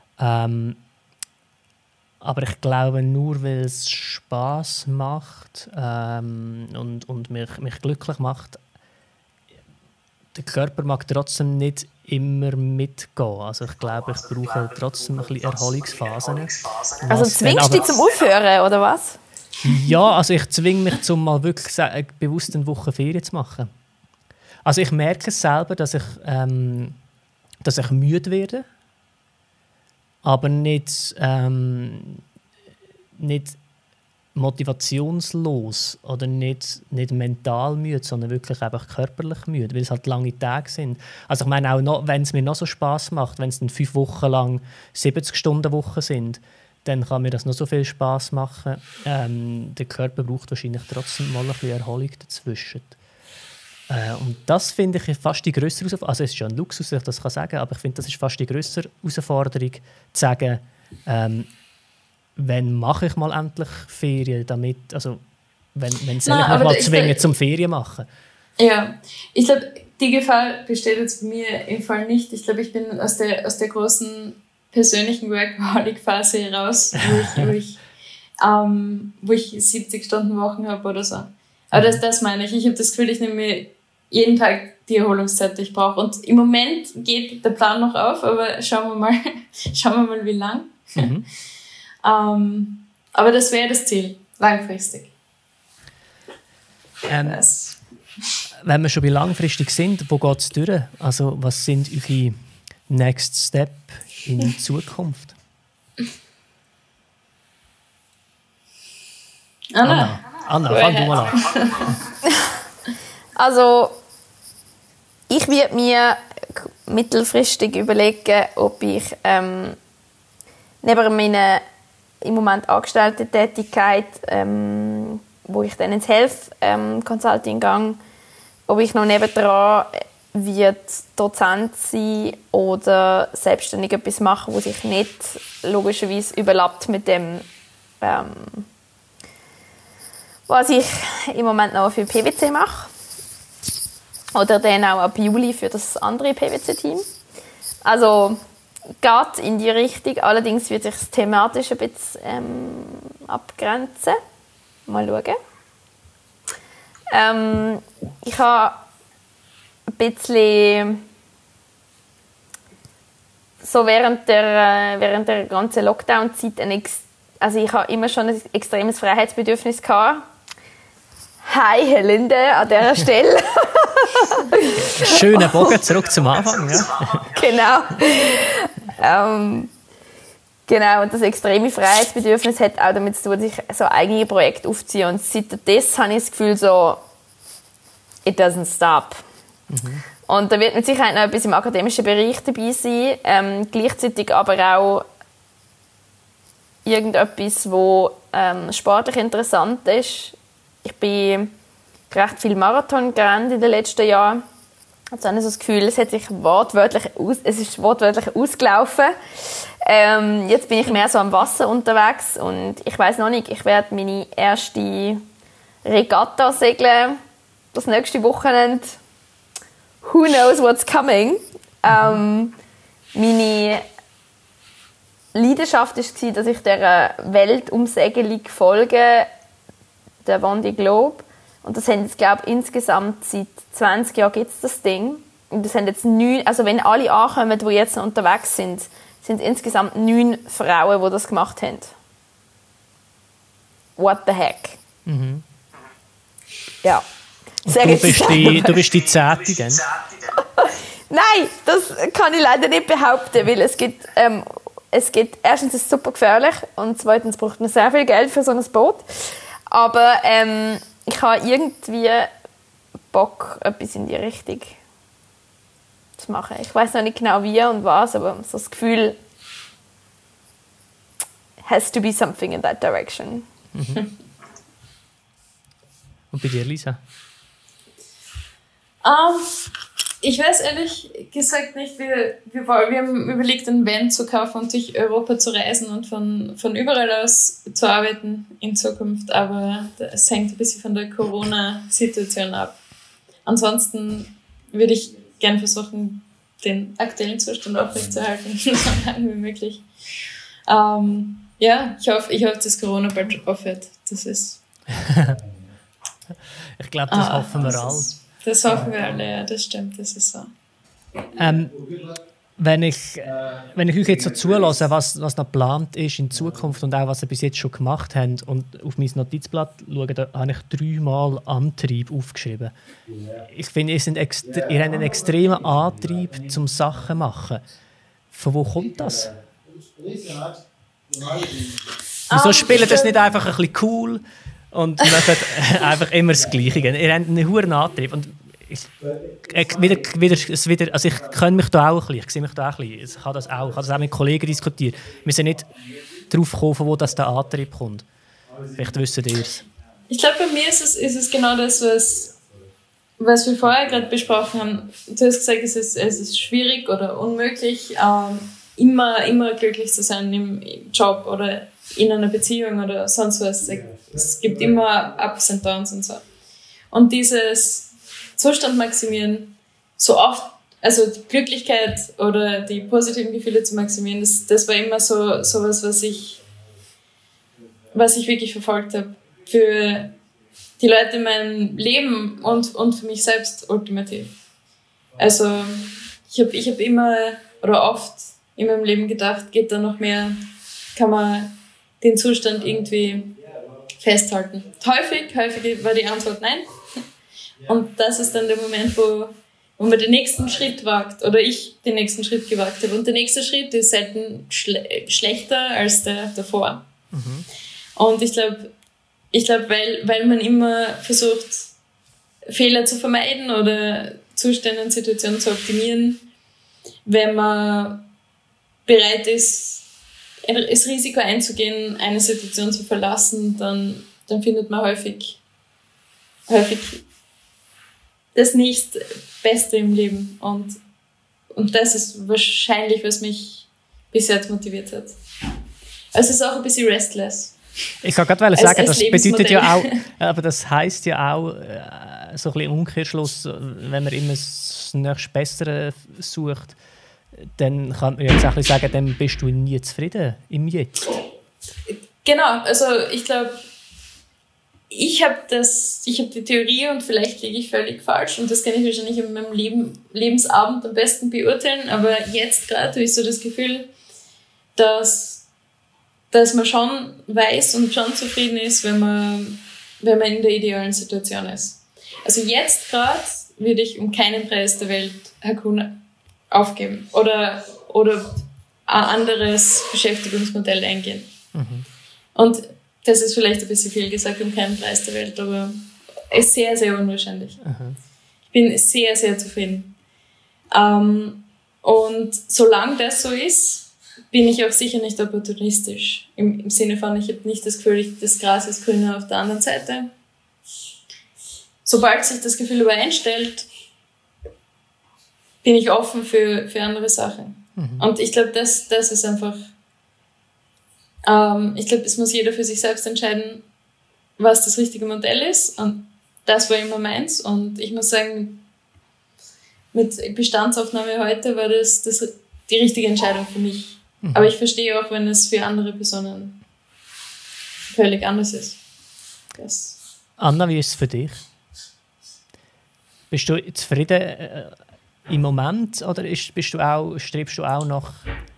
Aber ich glaube, nur weil es Spass macht und mich glücklich macht, der Körper mag trotzdem nicht immer mitgehen. Also ich glaube, ich brauche trotzdem ein bisschen Erholungsphasen.
Also zwingst du dich zum Aufhören, oder was?
Ja, also ich zwinge mich, um mal wirklich bewusst eine Woche Ferien zu machen. Also ich merke es selber, dass ich müde werde, aber nicht motivationslos oder nicht mental müde, sondern wirklich einfach körperlich müde, weil es halt lange Tage sind. Also ich meine auch, wenn es mir noch so Spass macht, wenn es dann 5 Wochen lang 70-Stunden-Wochen sind, dann kann mir das noch so viel Spass machen. Der Körper braucht wahrscheinlich trotzdem mal ein bisschen Erholung dazwischen. Und das finde ich fast die grössere Herausforderung. Also es ist ja ein Luxus, dass ich das sagen kann, aber ich finde, das ist fast die grössere Herausforderung, zu sagen, wann mache ich mal endlich Ferien, damit, also wenn soll ich mich mal zwingen zum Ferien machen?
Ja, ich glaube, die Gefahr besteht jetzt bei mir im Fall nicht. Ich glaube, ich bin aus der großen persönlichen Workaholic-Phase raus, wo ich 70 Stunden Wochen habe oder so. Aber das meine ich. Ich habe das Gefühl, ich nehme mir jeden Tag die Erholungszeit, die ich brauche. Und im Moment geht der Plan noch auf, aber schauen wir mal, wie lang. Aber das wäre das Ziel, langfristig.
Wenn wir schon bei langfristig sind, wo geht es durch? Also was sind eure Next Step in Zukunft? Anna, fang du mal an.
Also, ich werde mir mittelfristig überlegen, ob ich neben meiner im Moment angestellten Tätigkeit, wo ich dann ins Health Consulting gehe, ob ich noch nebendran wird Dozent sein oder selbstständig etwas machen, was sich nicht logischerweise überlappt mit dem, was ich im Moment noch für PwC mache. Oder dann auch ab Juli für das andere PwC-Team. Also geht in die Richtung. Allerdings wird sich das thematisch ein bisschen abgrenzen. Mal schauen. Ich habe ein bisschen so während der ganzen Lockdown-Zeit also ich habe immer schon ein extremes Freiheitsbedürfnis gehabt. Hi Helinde an dieser Stelle.
Schöner Bogen zurück zum Anfang. Ja.
Genau, und das extreme Freiheitsbedürfnis hat auch damit zu tun, dass ich so eigene Projekte aufziehe. Und seitdem habe ich das Gefühl, so, it doesn't stop. Und da wird mit Sicherheit noch etwas im akademischen Bereich dabei sein. Gleichzeitig aber auch irgendetwas, wo sportlich interessant ist. Ich bin recht viel Marathon gerannt in den letzten Jahren. Also habe ich so das Gefühl, es ist wortwörtlich ausgelaufen. Jetzt bin ich mehr so am Wasser unterwegs und ich weiss noch nicht, ich werde meine erste Regatta segeln das nächste Wochenende. Who knows what's coming? Meine Leidenschaft war, dass ich dieser Weltumsegelung folge, der Vendée Globe. Und das haben jetzt, glaube ich, insgesamt seit 20 Jahren gibt es das Ding. Und das haben jetzt 9, also wenn alle ankommen, die jetzt noch unterwegs sind insgesamt 9 Frauen, die das gemacht haben. What the heck? Ja.
Du bist die 10. dann?
Nein, das kann ich leider nicht behaupten, weil es gibt erstens ist es super gefährlich und zweitens braucht man sehr viel Geld für so ein Boot. Aber ich habe irgendwie Bock, etwas in die Richtung zu machen. Ich weiß noch nicht genau wie und was, aber so das Gefühl, has to be something in that direction.
Und bei dir, Lisa?
Ich weiß ehrlich gesagt nicht, wir haben überlegt, einen Van zu kaufen und durch Europa zu reisen und von überall aus zu arbeiten in Zukunft, aber es hängt ein bisschen von der Corona-Situation ab. Ansonsten würde ich gern versuchen, den aktuellen Zustand aufrechtzuerhalten, so lange wie möglich. Ja, ich hoffe, dass Corona bald aufhört. Das ist...
Ich glaube, das hoffen wir alle.
Das hoffen wir alle, ja, das stimmt, das ist so.
Wenn ich euch jetzt so zulasse, was noch geplant ist in Zukunft und auch was ihr bis jetzt schon gemacht habt und auf mein Notizblatt schaue, da habe ich 3-mal Antrieb aufgeschrieben. Ich finde, ihr habt einen extremen Antrieb zum Sachen zu machen. Von wo kommt das? Wieso spielt das nicht einfach ein bisschen cool und macht einfach immer das Gleiche? Ihr habt einen hohen Antrieb. Und ich kenne mich da auch ein bisschen, ich sehe mich da auch ein bisschen. Ich habe das auch mit Kollegen diskutiert. Wir sind nicht darauf gekommen, von wo das der Antrieb kommt. Vielleicht wisst ihr es.
Ich glaube, bei mir ist es genau das, was wir vorher gerade besprochen haben. Du hast gesagt, es ist schwierig oder unmöglich, immer glücklich zu sein im Job oder in einer Beziehung oder sonst was. Es gibt immer Ups und Downs und so. Und dieses Zustand maximieren, so oft, also die Glücklichkeit oder die positiven Gefühle zu maximieren, das war immer so was ich wirklich verfolgt habe. Für die Leute in meinem Leben und für mich selbst ultimativ. Also ich hab immer oder oft in meinem Leben gedacht, geht da noch mehr, kann man den Zustand irgendwie festhalten. Häufig war die Antwort nein. Und das ist dann der Moment, wo man den nächsten Schritt wagt oder ich den nächsten Schritt gewagt habe. Und der nächste Schritt ist selten schlechter als der davor. Mhm. Und ich glaube, weil man immer versucht, Fehler zu vermeiden oder Zustände und Situationen zu optimieren, wenn man bereit ist, das Risiko einzugehen, eine Situation zu verlassen, dann findet man häufig das Nächstbeste im Leben. Und das ist wahrscheinlich, was mich bis jetzt motiviert hat. Also es ist auch ein bisschen restless.
Ich kann gerade sagen, das bedeutet ja auch, aber das heisst ja auch, so ein bisschen im Umkehrschluss, wenn man immer das nächste Bessere sucht, dann kann man jetzt auch sagen, dann bist du nie zufrieden im Jetzt.
Genau, also ich glaube, ich habe die Theorie und vielleicht liege ich völlig falsch und das kann ich wahrscheinlich in meinem Lebensabend am besten beurteilen, aber jetzt gerade habe ich so das Gefühl, dass man schon weiß und schon zufrieden ist, wenn man in der idealen Situation ist. Also jetzt gerade würde ich um keinen Preis der Welt Hakuna aufgeben oder ein anderes Beschäftigungsmodell eingehen. Mhm. Und das ist vielleicht ein bisschen viel gesagt, um keinen Preis der Welt, aber es ist sehr, sehr unwahrscheinlich. Mhm. Ich bin sehr, sehr zufrieden. Und solange das so ist, bin ich auch sicher nicht opportunistisch. Im Sinne von, ich habe nicht das Gefühl, das Gras ist grüner auf der anderen Seite. Sobald sich das Gefühl aber einstellt, bin ich offen für andere Sachen. Mhm. Und ich glaube, das ist einfach... ich glaube, es muss jeder für sich selbst entscheiden, was das richtige Modell ist. Und das war immer meins. Und ich muss sagen, mit Bestandsaufnahme heute war das die richtige Entscheidung für mich. Mhm. Aber ich verstehe auch, wenn es für andere Personen völlig anders ist.
Anna, wie ist es für dich? Bist du zufrieden im Moment oder strebst du auch noch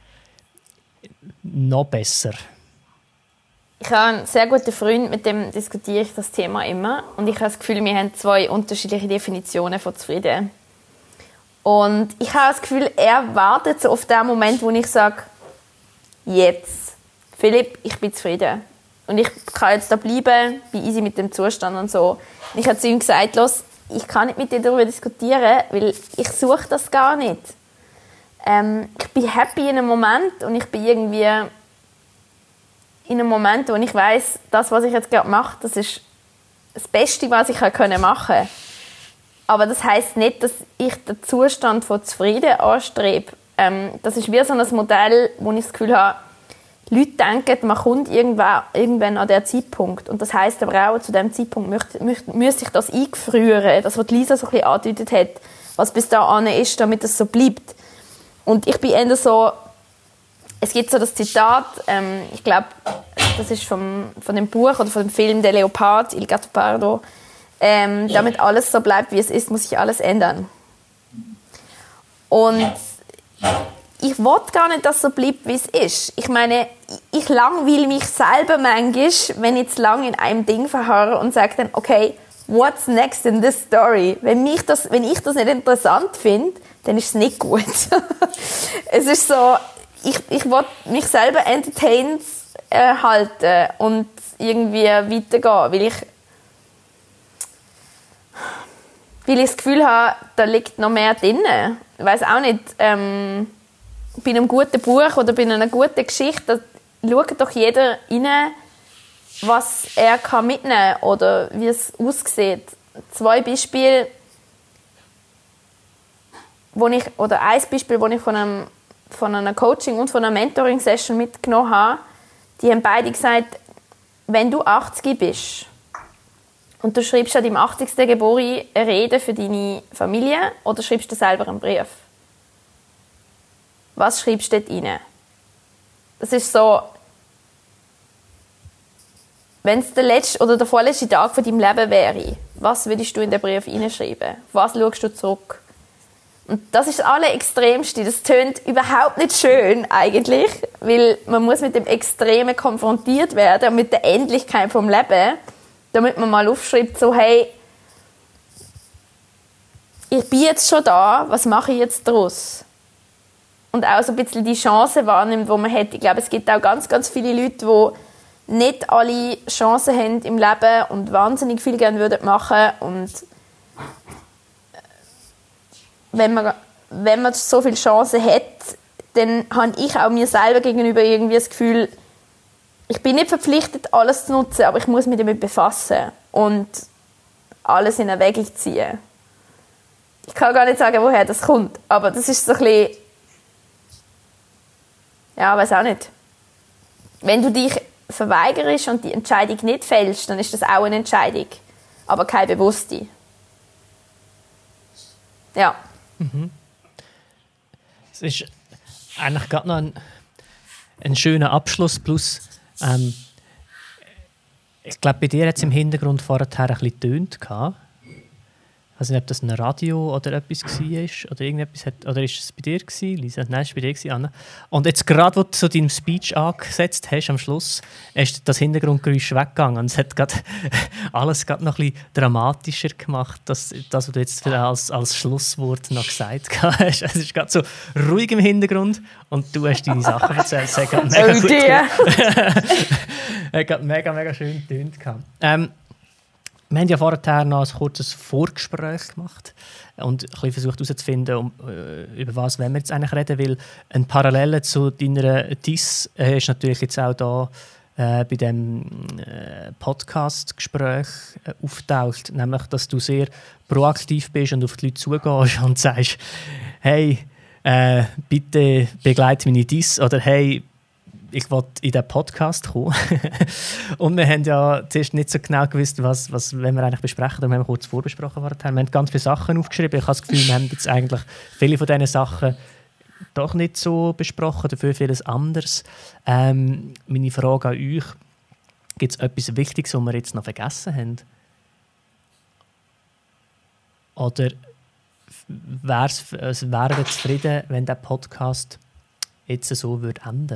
besser?
Ich habe einen sehr guten Freund, mit dem diskutiere ich das Thema immer. Und ich habe das Gefühl, wir haben 2 unterschiedliche Definitionen von zufrieden. Und ich habe das Gefühl, er wartet so auf den Moment, wo ich sage, jetzt, Philipp, ich bin zufrieden. Und ich kann jetzt da bleiben, bin easy mit dem Zustand und so. Und ich habe zu ihm gesagt, los, ich kann nicht mit dir darüber diskutieren, weil ich suche das gar nicht. Ich bin happy in einem Moment und ich bin irgendwie in einem Moment, wo ich weiss, das, was ich jetzt gerade mache, das ist das Beste, was ich machen konnte. Aber das heisst nicht, dass ich den Zustand von Zufrieden anstrebe. Das ist wie so ein Modell, wo ich das Gefühl habe, Leute denken, man kommt irgendwann an diesen Zeitpunkt. Und das heisst aber auch, zu diesem Zeitpunkt müsste ich das eingefrieren, das, was Lisa so ein bisschen angedeutet hat, was bis dahin ist, damit es so bleibt. Und ich bin eher so, es gibt so das Zitat, ich glaube, das ist von dem Buch oder von dem Film «Der Leopard», «Il Gattopardo», damit alles so bleibt, wie es ist, muss sich alles ändern. Und ich will gar nicht, dass es so bleibt, wie es ist. Ich meine, ich langweile mich selber manchmal, wenn ich zu lange in einem Ding verharre und sage dann, okay, what's next in this story? Wenn ich das nicht interessant finde, dann ist es nicht gut. Es ist so, ich will mich selber entertained halten und irgendwie weitergehen, weil ich das Gefühl habe, da liegt noch mehr drin. Ich weiss auch nicht, bei einem guten Buch oder bei einer guten Geschichte, da schaut doch jeder rein, was er mitnehmen kann oder wie es aussieht. 2 Beispiele, ein Beispiel, das ich von einer Coaching- und von einer Mentoring-Session mitgenommen habe, die haben beide gesagt, wenn du 80 bist und du schreibst an deinem 80. Geburtstag eine Rede für deine Familie oder schreibst du selber einen Brief? Was schreibst du dort rein? Das ist so, wenn es der letzte oder der vorletzte Tag von deinem Leben wäre, was würdest du in den Brief hineinschreiben? Was schaust du zurück? Und das ist das Allerextremste. Das tönt überhaupt nicht schön eigentlich, weil man muss mit dem Extremen konfrontiert werden und mit der Endlichkeit vom Leben, damit man mal aufschreibt, so hey, ich bin jetzt schon da, was mache ich jetzt daraus? Und auch so ein bisschen die Chancen wahrnimmt, die man hat. Ich glaube, es gibt auch ganz, ganz viele Leute, die nicht alle Chancen haben im Leben und wahnsinnig viel gerne machen würden. Und wenn man so viele Chancen hat, dann habe ich auch mir selber gegenüber irgendwie das Gefühl, ich bin nicht verpflichtet, alles zu nutzen, aber ich muss mich damit befassen und alles in Erwägung ziehen. Ich kann gar nicht sagen, woher das kommt, aber das ist so ein bisschen, ja, weiß auch nicht. Wenn du dich verweigerst und die Entscheidung nicht fällst, dann ist das auch eine Entscheidung, aber keine bewusste. Ja.
Es ist eigentlich gerade noch ein schöner Abschluss, plus ich glaube, bei dir hat es im Hintergrund vorher ein bisschen getönt. Ich weiß nicht, ob das ein Radio oder etwas war oder irgendetwas hat, oder ist es bei dir gewesen, Lisa? Nein, es war bei dir gewesen, Anna. Und jetzt gerade, wo du so deinen Speech angesetzt hast am Schluss, ist das Hintergrundgeräusch weggegangen und es hat gerade alles gerade noch ein bisschen dramatischer gemacht, das was du jetzt als Schlusswort noch gesagt hast. Es ist gerade so ruhig im Hintergrund und du hast deine Sachen erzählt. Es hat gerade mega gut hat gerade mega schön getönt. Wir haben ja vorher noch ein kurzes Vorgespräch gemacht und ein bisschen versucht herauszufinden, über was wir jetzt eigentlich reden, weil eine Parallele zu deiner DIS ist natürlich jetzt auch da bei diesem Podcast-Gespräch auftaucht, nämlich, dass du sehr proaktiv bist und auf die Leute zugehst und sagst, hey, bitte begleite meine DIS oder hey, ich wollte in diesen Podcast kommen. Und wir haben ja zuerst nicht so genau gewusst, was wir eigentlich besprechen. Darum haben wir kurz vorbesprochen. Wir haben ganz viele Sachen aufgeschrieben. Ich habe das Gefühl, wir haben jetzt eigentlich viele von diesen Sachen doch nicht so besprochen, dafür vieles anderes. Meine Frage an euch, gibt es etwas Wichtiges, was wir jetzt noch vergessen haben? Oder wären wir zufrieden, wenn der Podcast jetzt so enden würde?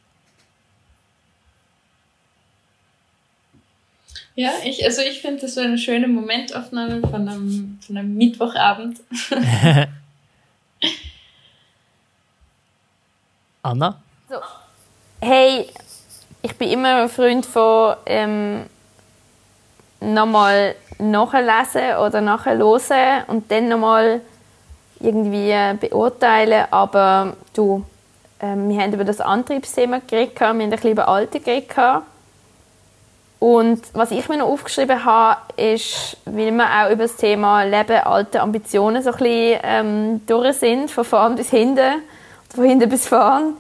Ja, ich finde, das so eine schöne Momentaufnahme von einem Mittwochabend.
Anna?
So. Hey, ich bin immer ein Freund von nochmal nachlesen oder nachhören und dann nochmal irgendwie beurteilen. Aber du, wir haben über das Antriebsthema geredet, wir haben ein bisschen über Alte geredet. Und was ich mir noch aufgeschrieben habe, ist, weil wir auch über das Thema Leben, Alter, Ambitionen so ein bisschen durch sind, von vorn bis hinten, von hinten bis vorn.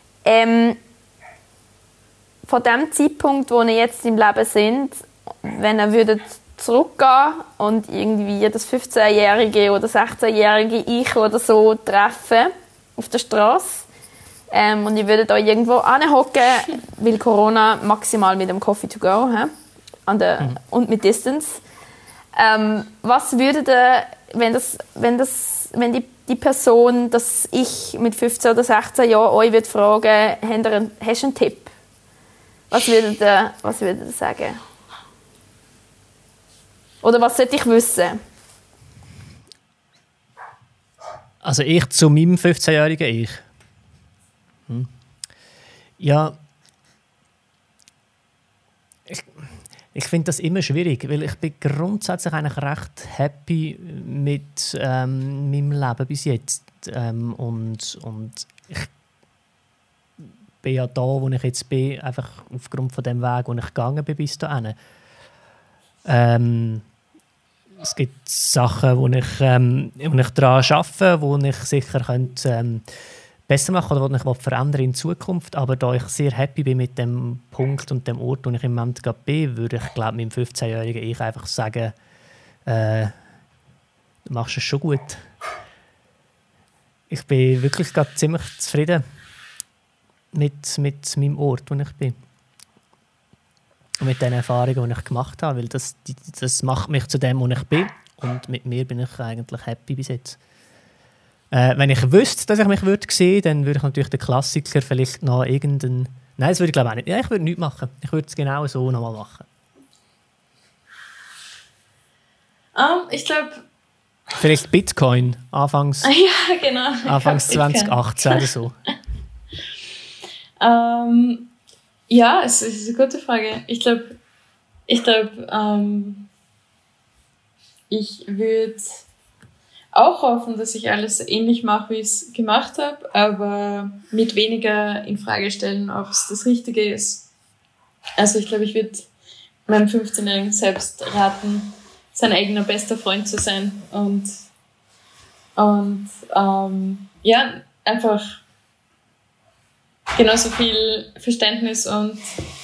Von dem Zeitpunkt, wo ihr jetzt im Leben sind, wenn ihr würdet zurückgehen und irgendwie das 15-jährige oder 16-jährige Ich oder so treffen auf der Straße, und ihr würdet euch irgendwo hinhocken, weil Corona maximal mit dem Coffee to go und mit Distance. Was würdet ihr, wenn die Person, das Ich mit 15 oder 16 Jahren euch würde fragen, hast du einen Tipp? Was würdet ihr sagen? Oder was sollte ich wissen?
Also ich zu meinem 15-jährigen Ich. Ja, ich finde das immer schwierig, weil ich bin grundsätzlich eigentlich recht happy mit meinem Leben bis jetzt. Und ich bin ja da, wo ich jetzt bin, einfach aufgrund von dem Weg, wo ich gegangen bin bis dahin. Es gibt Sachen, wo ich daran arbeite, wo ich sicher könnte, besser machen oder was ich verändern in Zukunft. Aber da ich sehr happy bin mit dem Punkt und dem Ort, wo ich im Moment gerade bin, würde ich, glaube meinem 15-jährigen Ich einfach sagen, du machst es schon gut. Ich bin wirklich gerade ziemlich zufrieden mit meinem Ort, wo ich bin. Und mit den Erfahrungen, die ich gemacht habe. Weil das macht mich zu dem, wo ich bin. Und mit mir bin ich eigentlich happy bis jetzt. Wenn ich wüsste, dass ich mich sehen würde, dann würde ich natürlich den Klassiker vielleicht noch irgendeinen... Nein, das würde ich glaube auch nicht. Ja, ich würde nichts machen. Ich würde es genau so nochmal machen.
Ich glaube...
Vielleicht Bitcoin, anfangs,
ja, genau.
Anfangs 2018 oder so.
Ja, es ist eine gute Frage. Ich glaube, ich würde auch hoffen, dass ich alles ähnlich mache, wie ich es gemacht habe, aber mit weniger in Frage stellen, ob es das Richtige ist. Also ich glaube, ich würde meinem 15-jährigen selbst raten, sein eigener bester Freund zu sein und ja, einfach genauso viel Verständnis und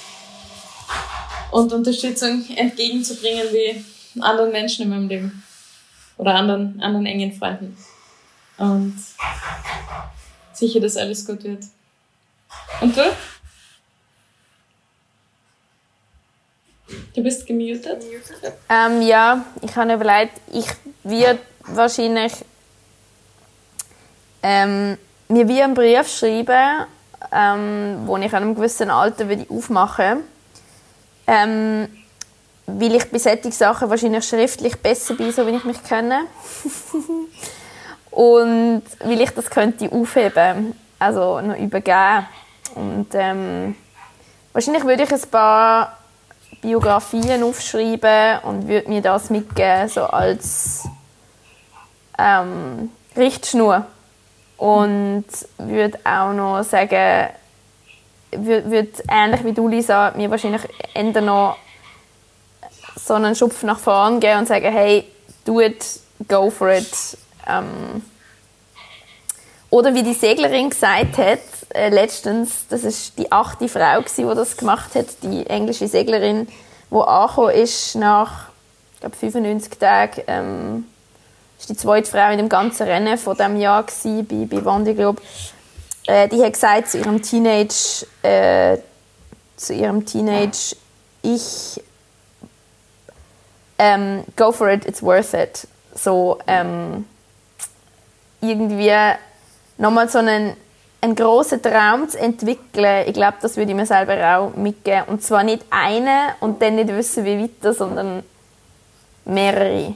Unterstützung entgegenzubringen wie anderen Menschen in meinem Leben oder anderen engen Freunden. Und sicher, dass alles gut wird. Und du? Du bist gemutet?
Ja, ich habe überlegt, ich würde wahrscheinlich mir wie einen Brief schreiben, wo ich an einem gewissen Alter würde aufmachen würde. Weil ich bei solchen Sachen wahrscheinlich schriftlich besser bin, so wie ich mich kenne. Und weil ich das könnte aufheben, also noch übergeben. Und wahrscheinlich würde ich ein paar Biografien aufschreiben und würde mir das mitgeben, so als Richtschnur. Und würde auch noch sagen, würde ähnlich wie du, Lisa, mir wahrscheinlich eher noch so einen Schubs nach vorn geben und sagen, hey, do it, go for it. Oder wie die Seglerin gesagt hat, letztens, das war die 8. Frau, die das gemacht hat, die englische Seglerin, die angekommen ist nach, ich glaube, 95 Tagen, ist die zweite Frau in dem ganzen Rennen von diesem Jahr gewesen, bei Vendée Globe. Die hat gesagt zu ihrem Teenage Ich, go for it, it's worth it. So, irgendwie nochmal so einen grossen Traum zu entwickeln, ich glaube, das würde ich mir selber auch mitgeben. Und zwar nicht einen und dann nicht wissen, wie weiter, sondern mehrere.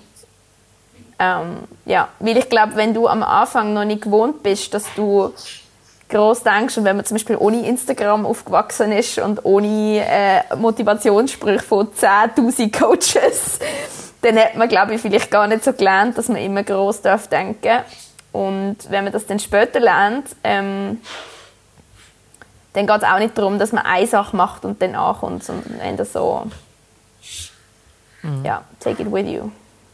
Ja, weil ich glaube, wenn du am Anfang noch nicht gewohnt bist, dass du gross denkst und wenn man zum Beispiel ohne Instagram aufgewachsen ist und ohne Motivationssprüche von 10'000 Coaches, dann hat man, glaube ich, vielleicht gar nicht so gelernt, dass man immer gross denken darf. Und wenn man das dann später lernt, dann geht es auch nicht darum, dass man eine Sache macht und dann ankommt, sondern wenn das so, ja, take it with you.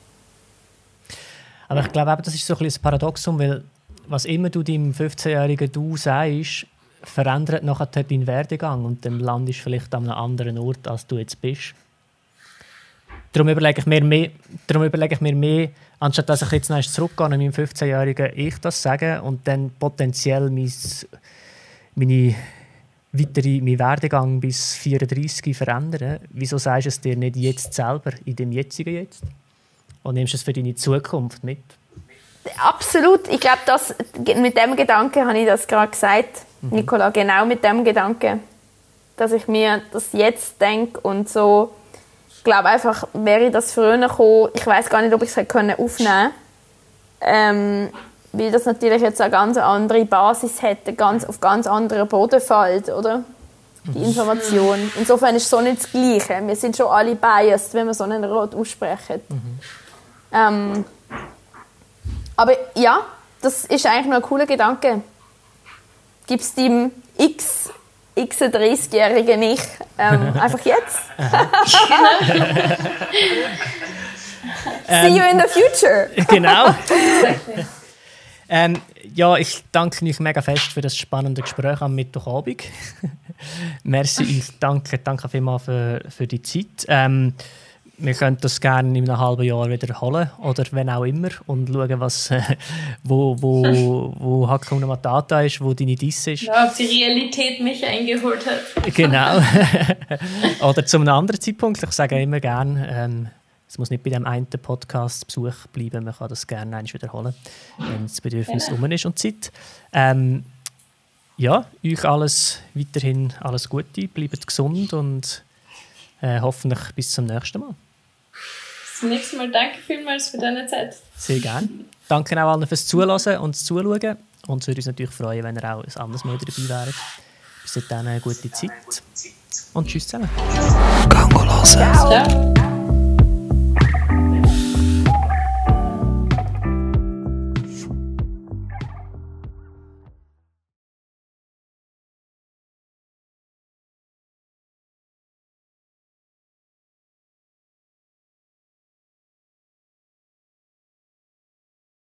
Aber ich glaube, das ist so ein bisschen ein Paradoxum, weil was immer du deinem 15-jährigen Du sagst, verändert nachher deinen Werdegang und dann landest du vielleicht an einem anderen Ort, als du jetzt bist. Darum überlege ich mir mehr, anstatt dass ich jetzt noch zurückgehe und meinem 15-jährigen Ich das sage und dann potenziell meinen Werdegang bis 34 verändern. Wieso sagst du es dir nicht jetzt selber, in dem jetzigen Jetzt? Und nimmst es für deine Zukunft mit?
Absolut. Ich glaube, mit dem Gedanken habe ich das gerade gesagt, Nicola. Genau mit dem Gedanken, dass ich mir das jetzt denke und so. Ich glaube einfach, wäre das früher gekommen, ich weiß gar nicht, ob ich es aufnehmen konnte, weil das natürlich jetzt eine ganz andere Basis hätte, auf ganz anderen Boden fällt, oder? Die Information. Insofern ist es so nicht das Gleiche. Wir sind schon alle biased, wenn wir so einen Rat aussprechen. Aber ja, das ist eigentlich noch ein cooler Gedanke. Gib es deinem 30-jährigen Ich einfach jetzt. See you in the future.
Genau. Ja, ich danke euch mega fest für das spannende Gespräch am Mittwochabend. Merci, ich danke vielmals für die Zeit. Wir können das gerne in einem halben Jahr wiederholen oder wenn auch immer und schauen, wo Hakuna Matata ist, wo deine Diss ist.
Ja, ob die Realität mich eingeholt hat.
Genau. Oder zu einem anderen Zeitpunkt. Ich sage immer gerne, es muss nicht bei dem einen Podcast-Besuch bleiben. Man kann das gerne einmal wiederholen, wenn das Bedürfnis um ist und Zeit. Ja, euch weiterhin alles Gute, bleibt gesund und hoffentlich bis zum nächsten Mal.
Bis zum nächsten Mal. Danke vielmals für deine Zeit.
Sehr gerne. Danke auch allen fürs Zuhören und Zuschauen. Und es würde uns natürlich freuen, wenn ihr auch ein anderes Mal dabei wärt. Bis dahin eine gute Zeit. Und tschüss zusammen.
Ciao.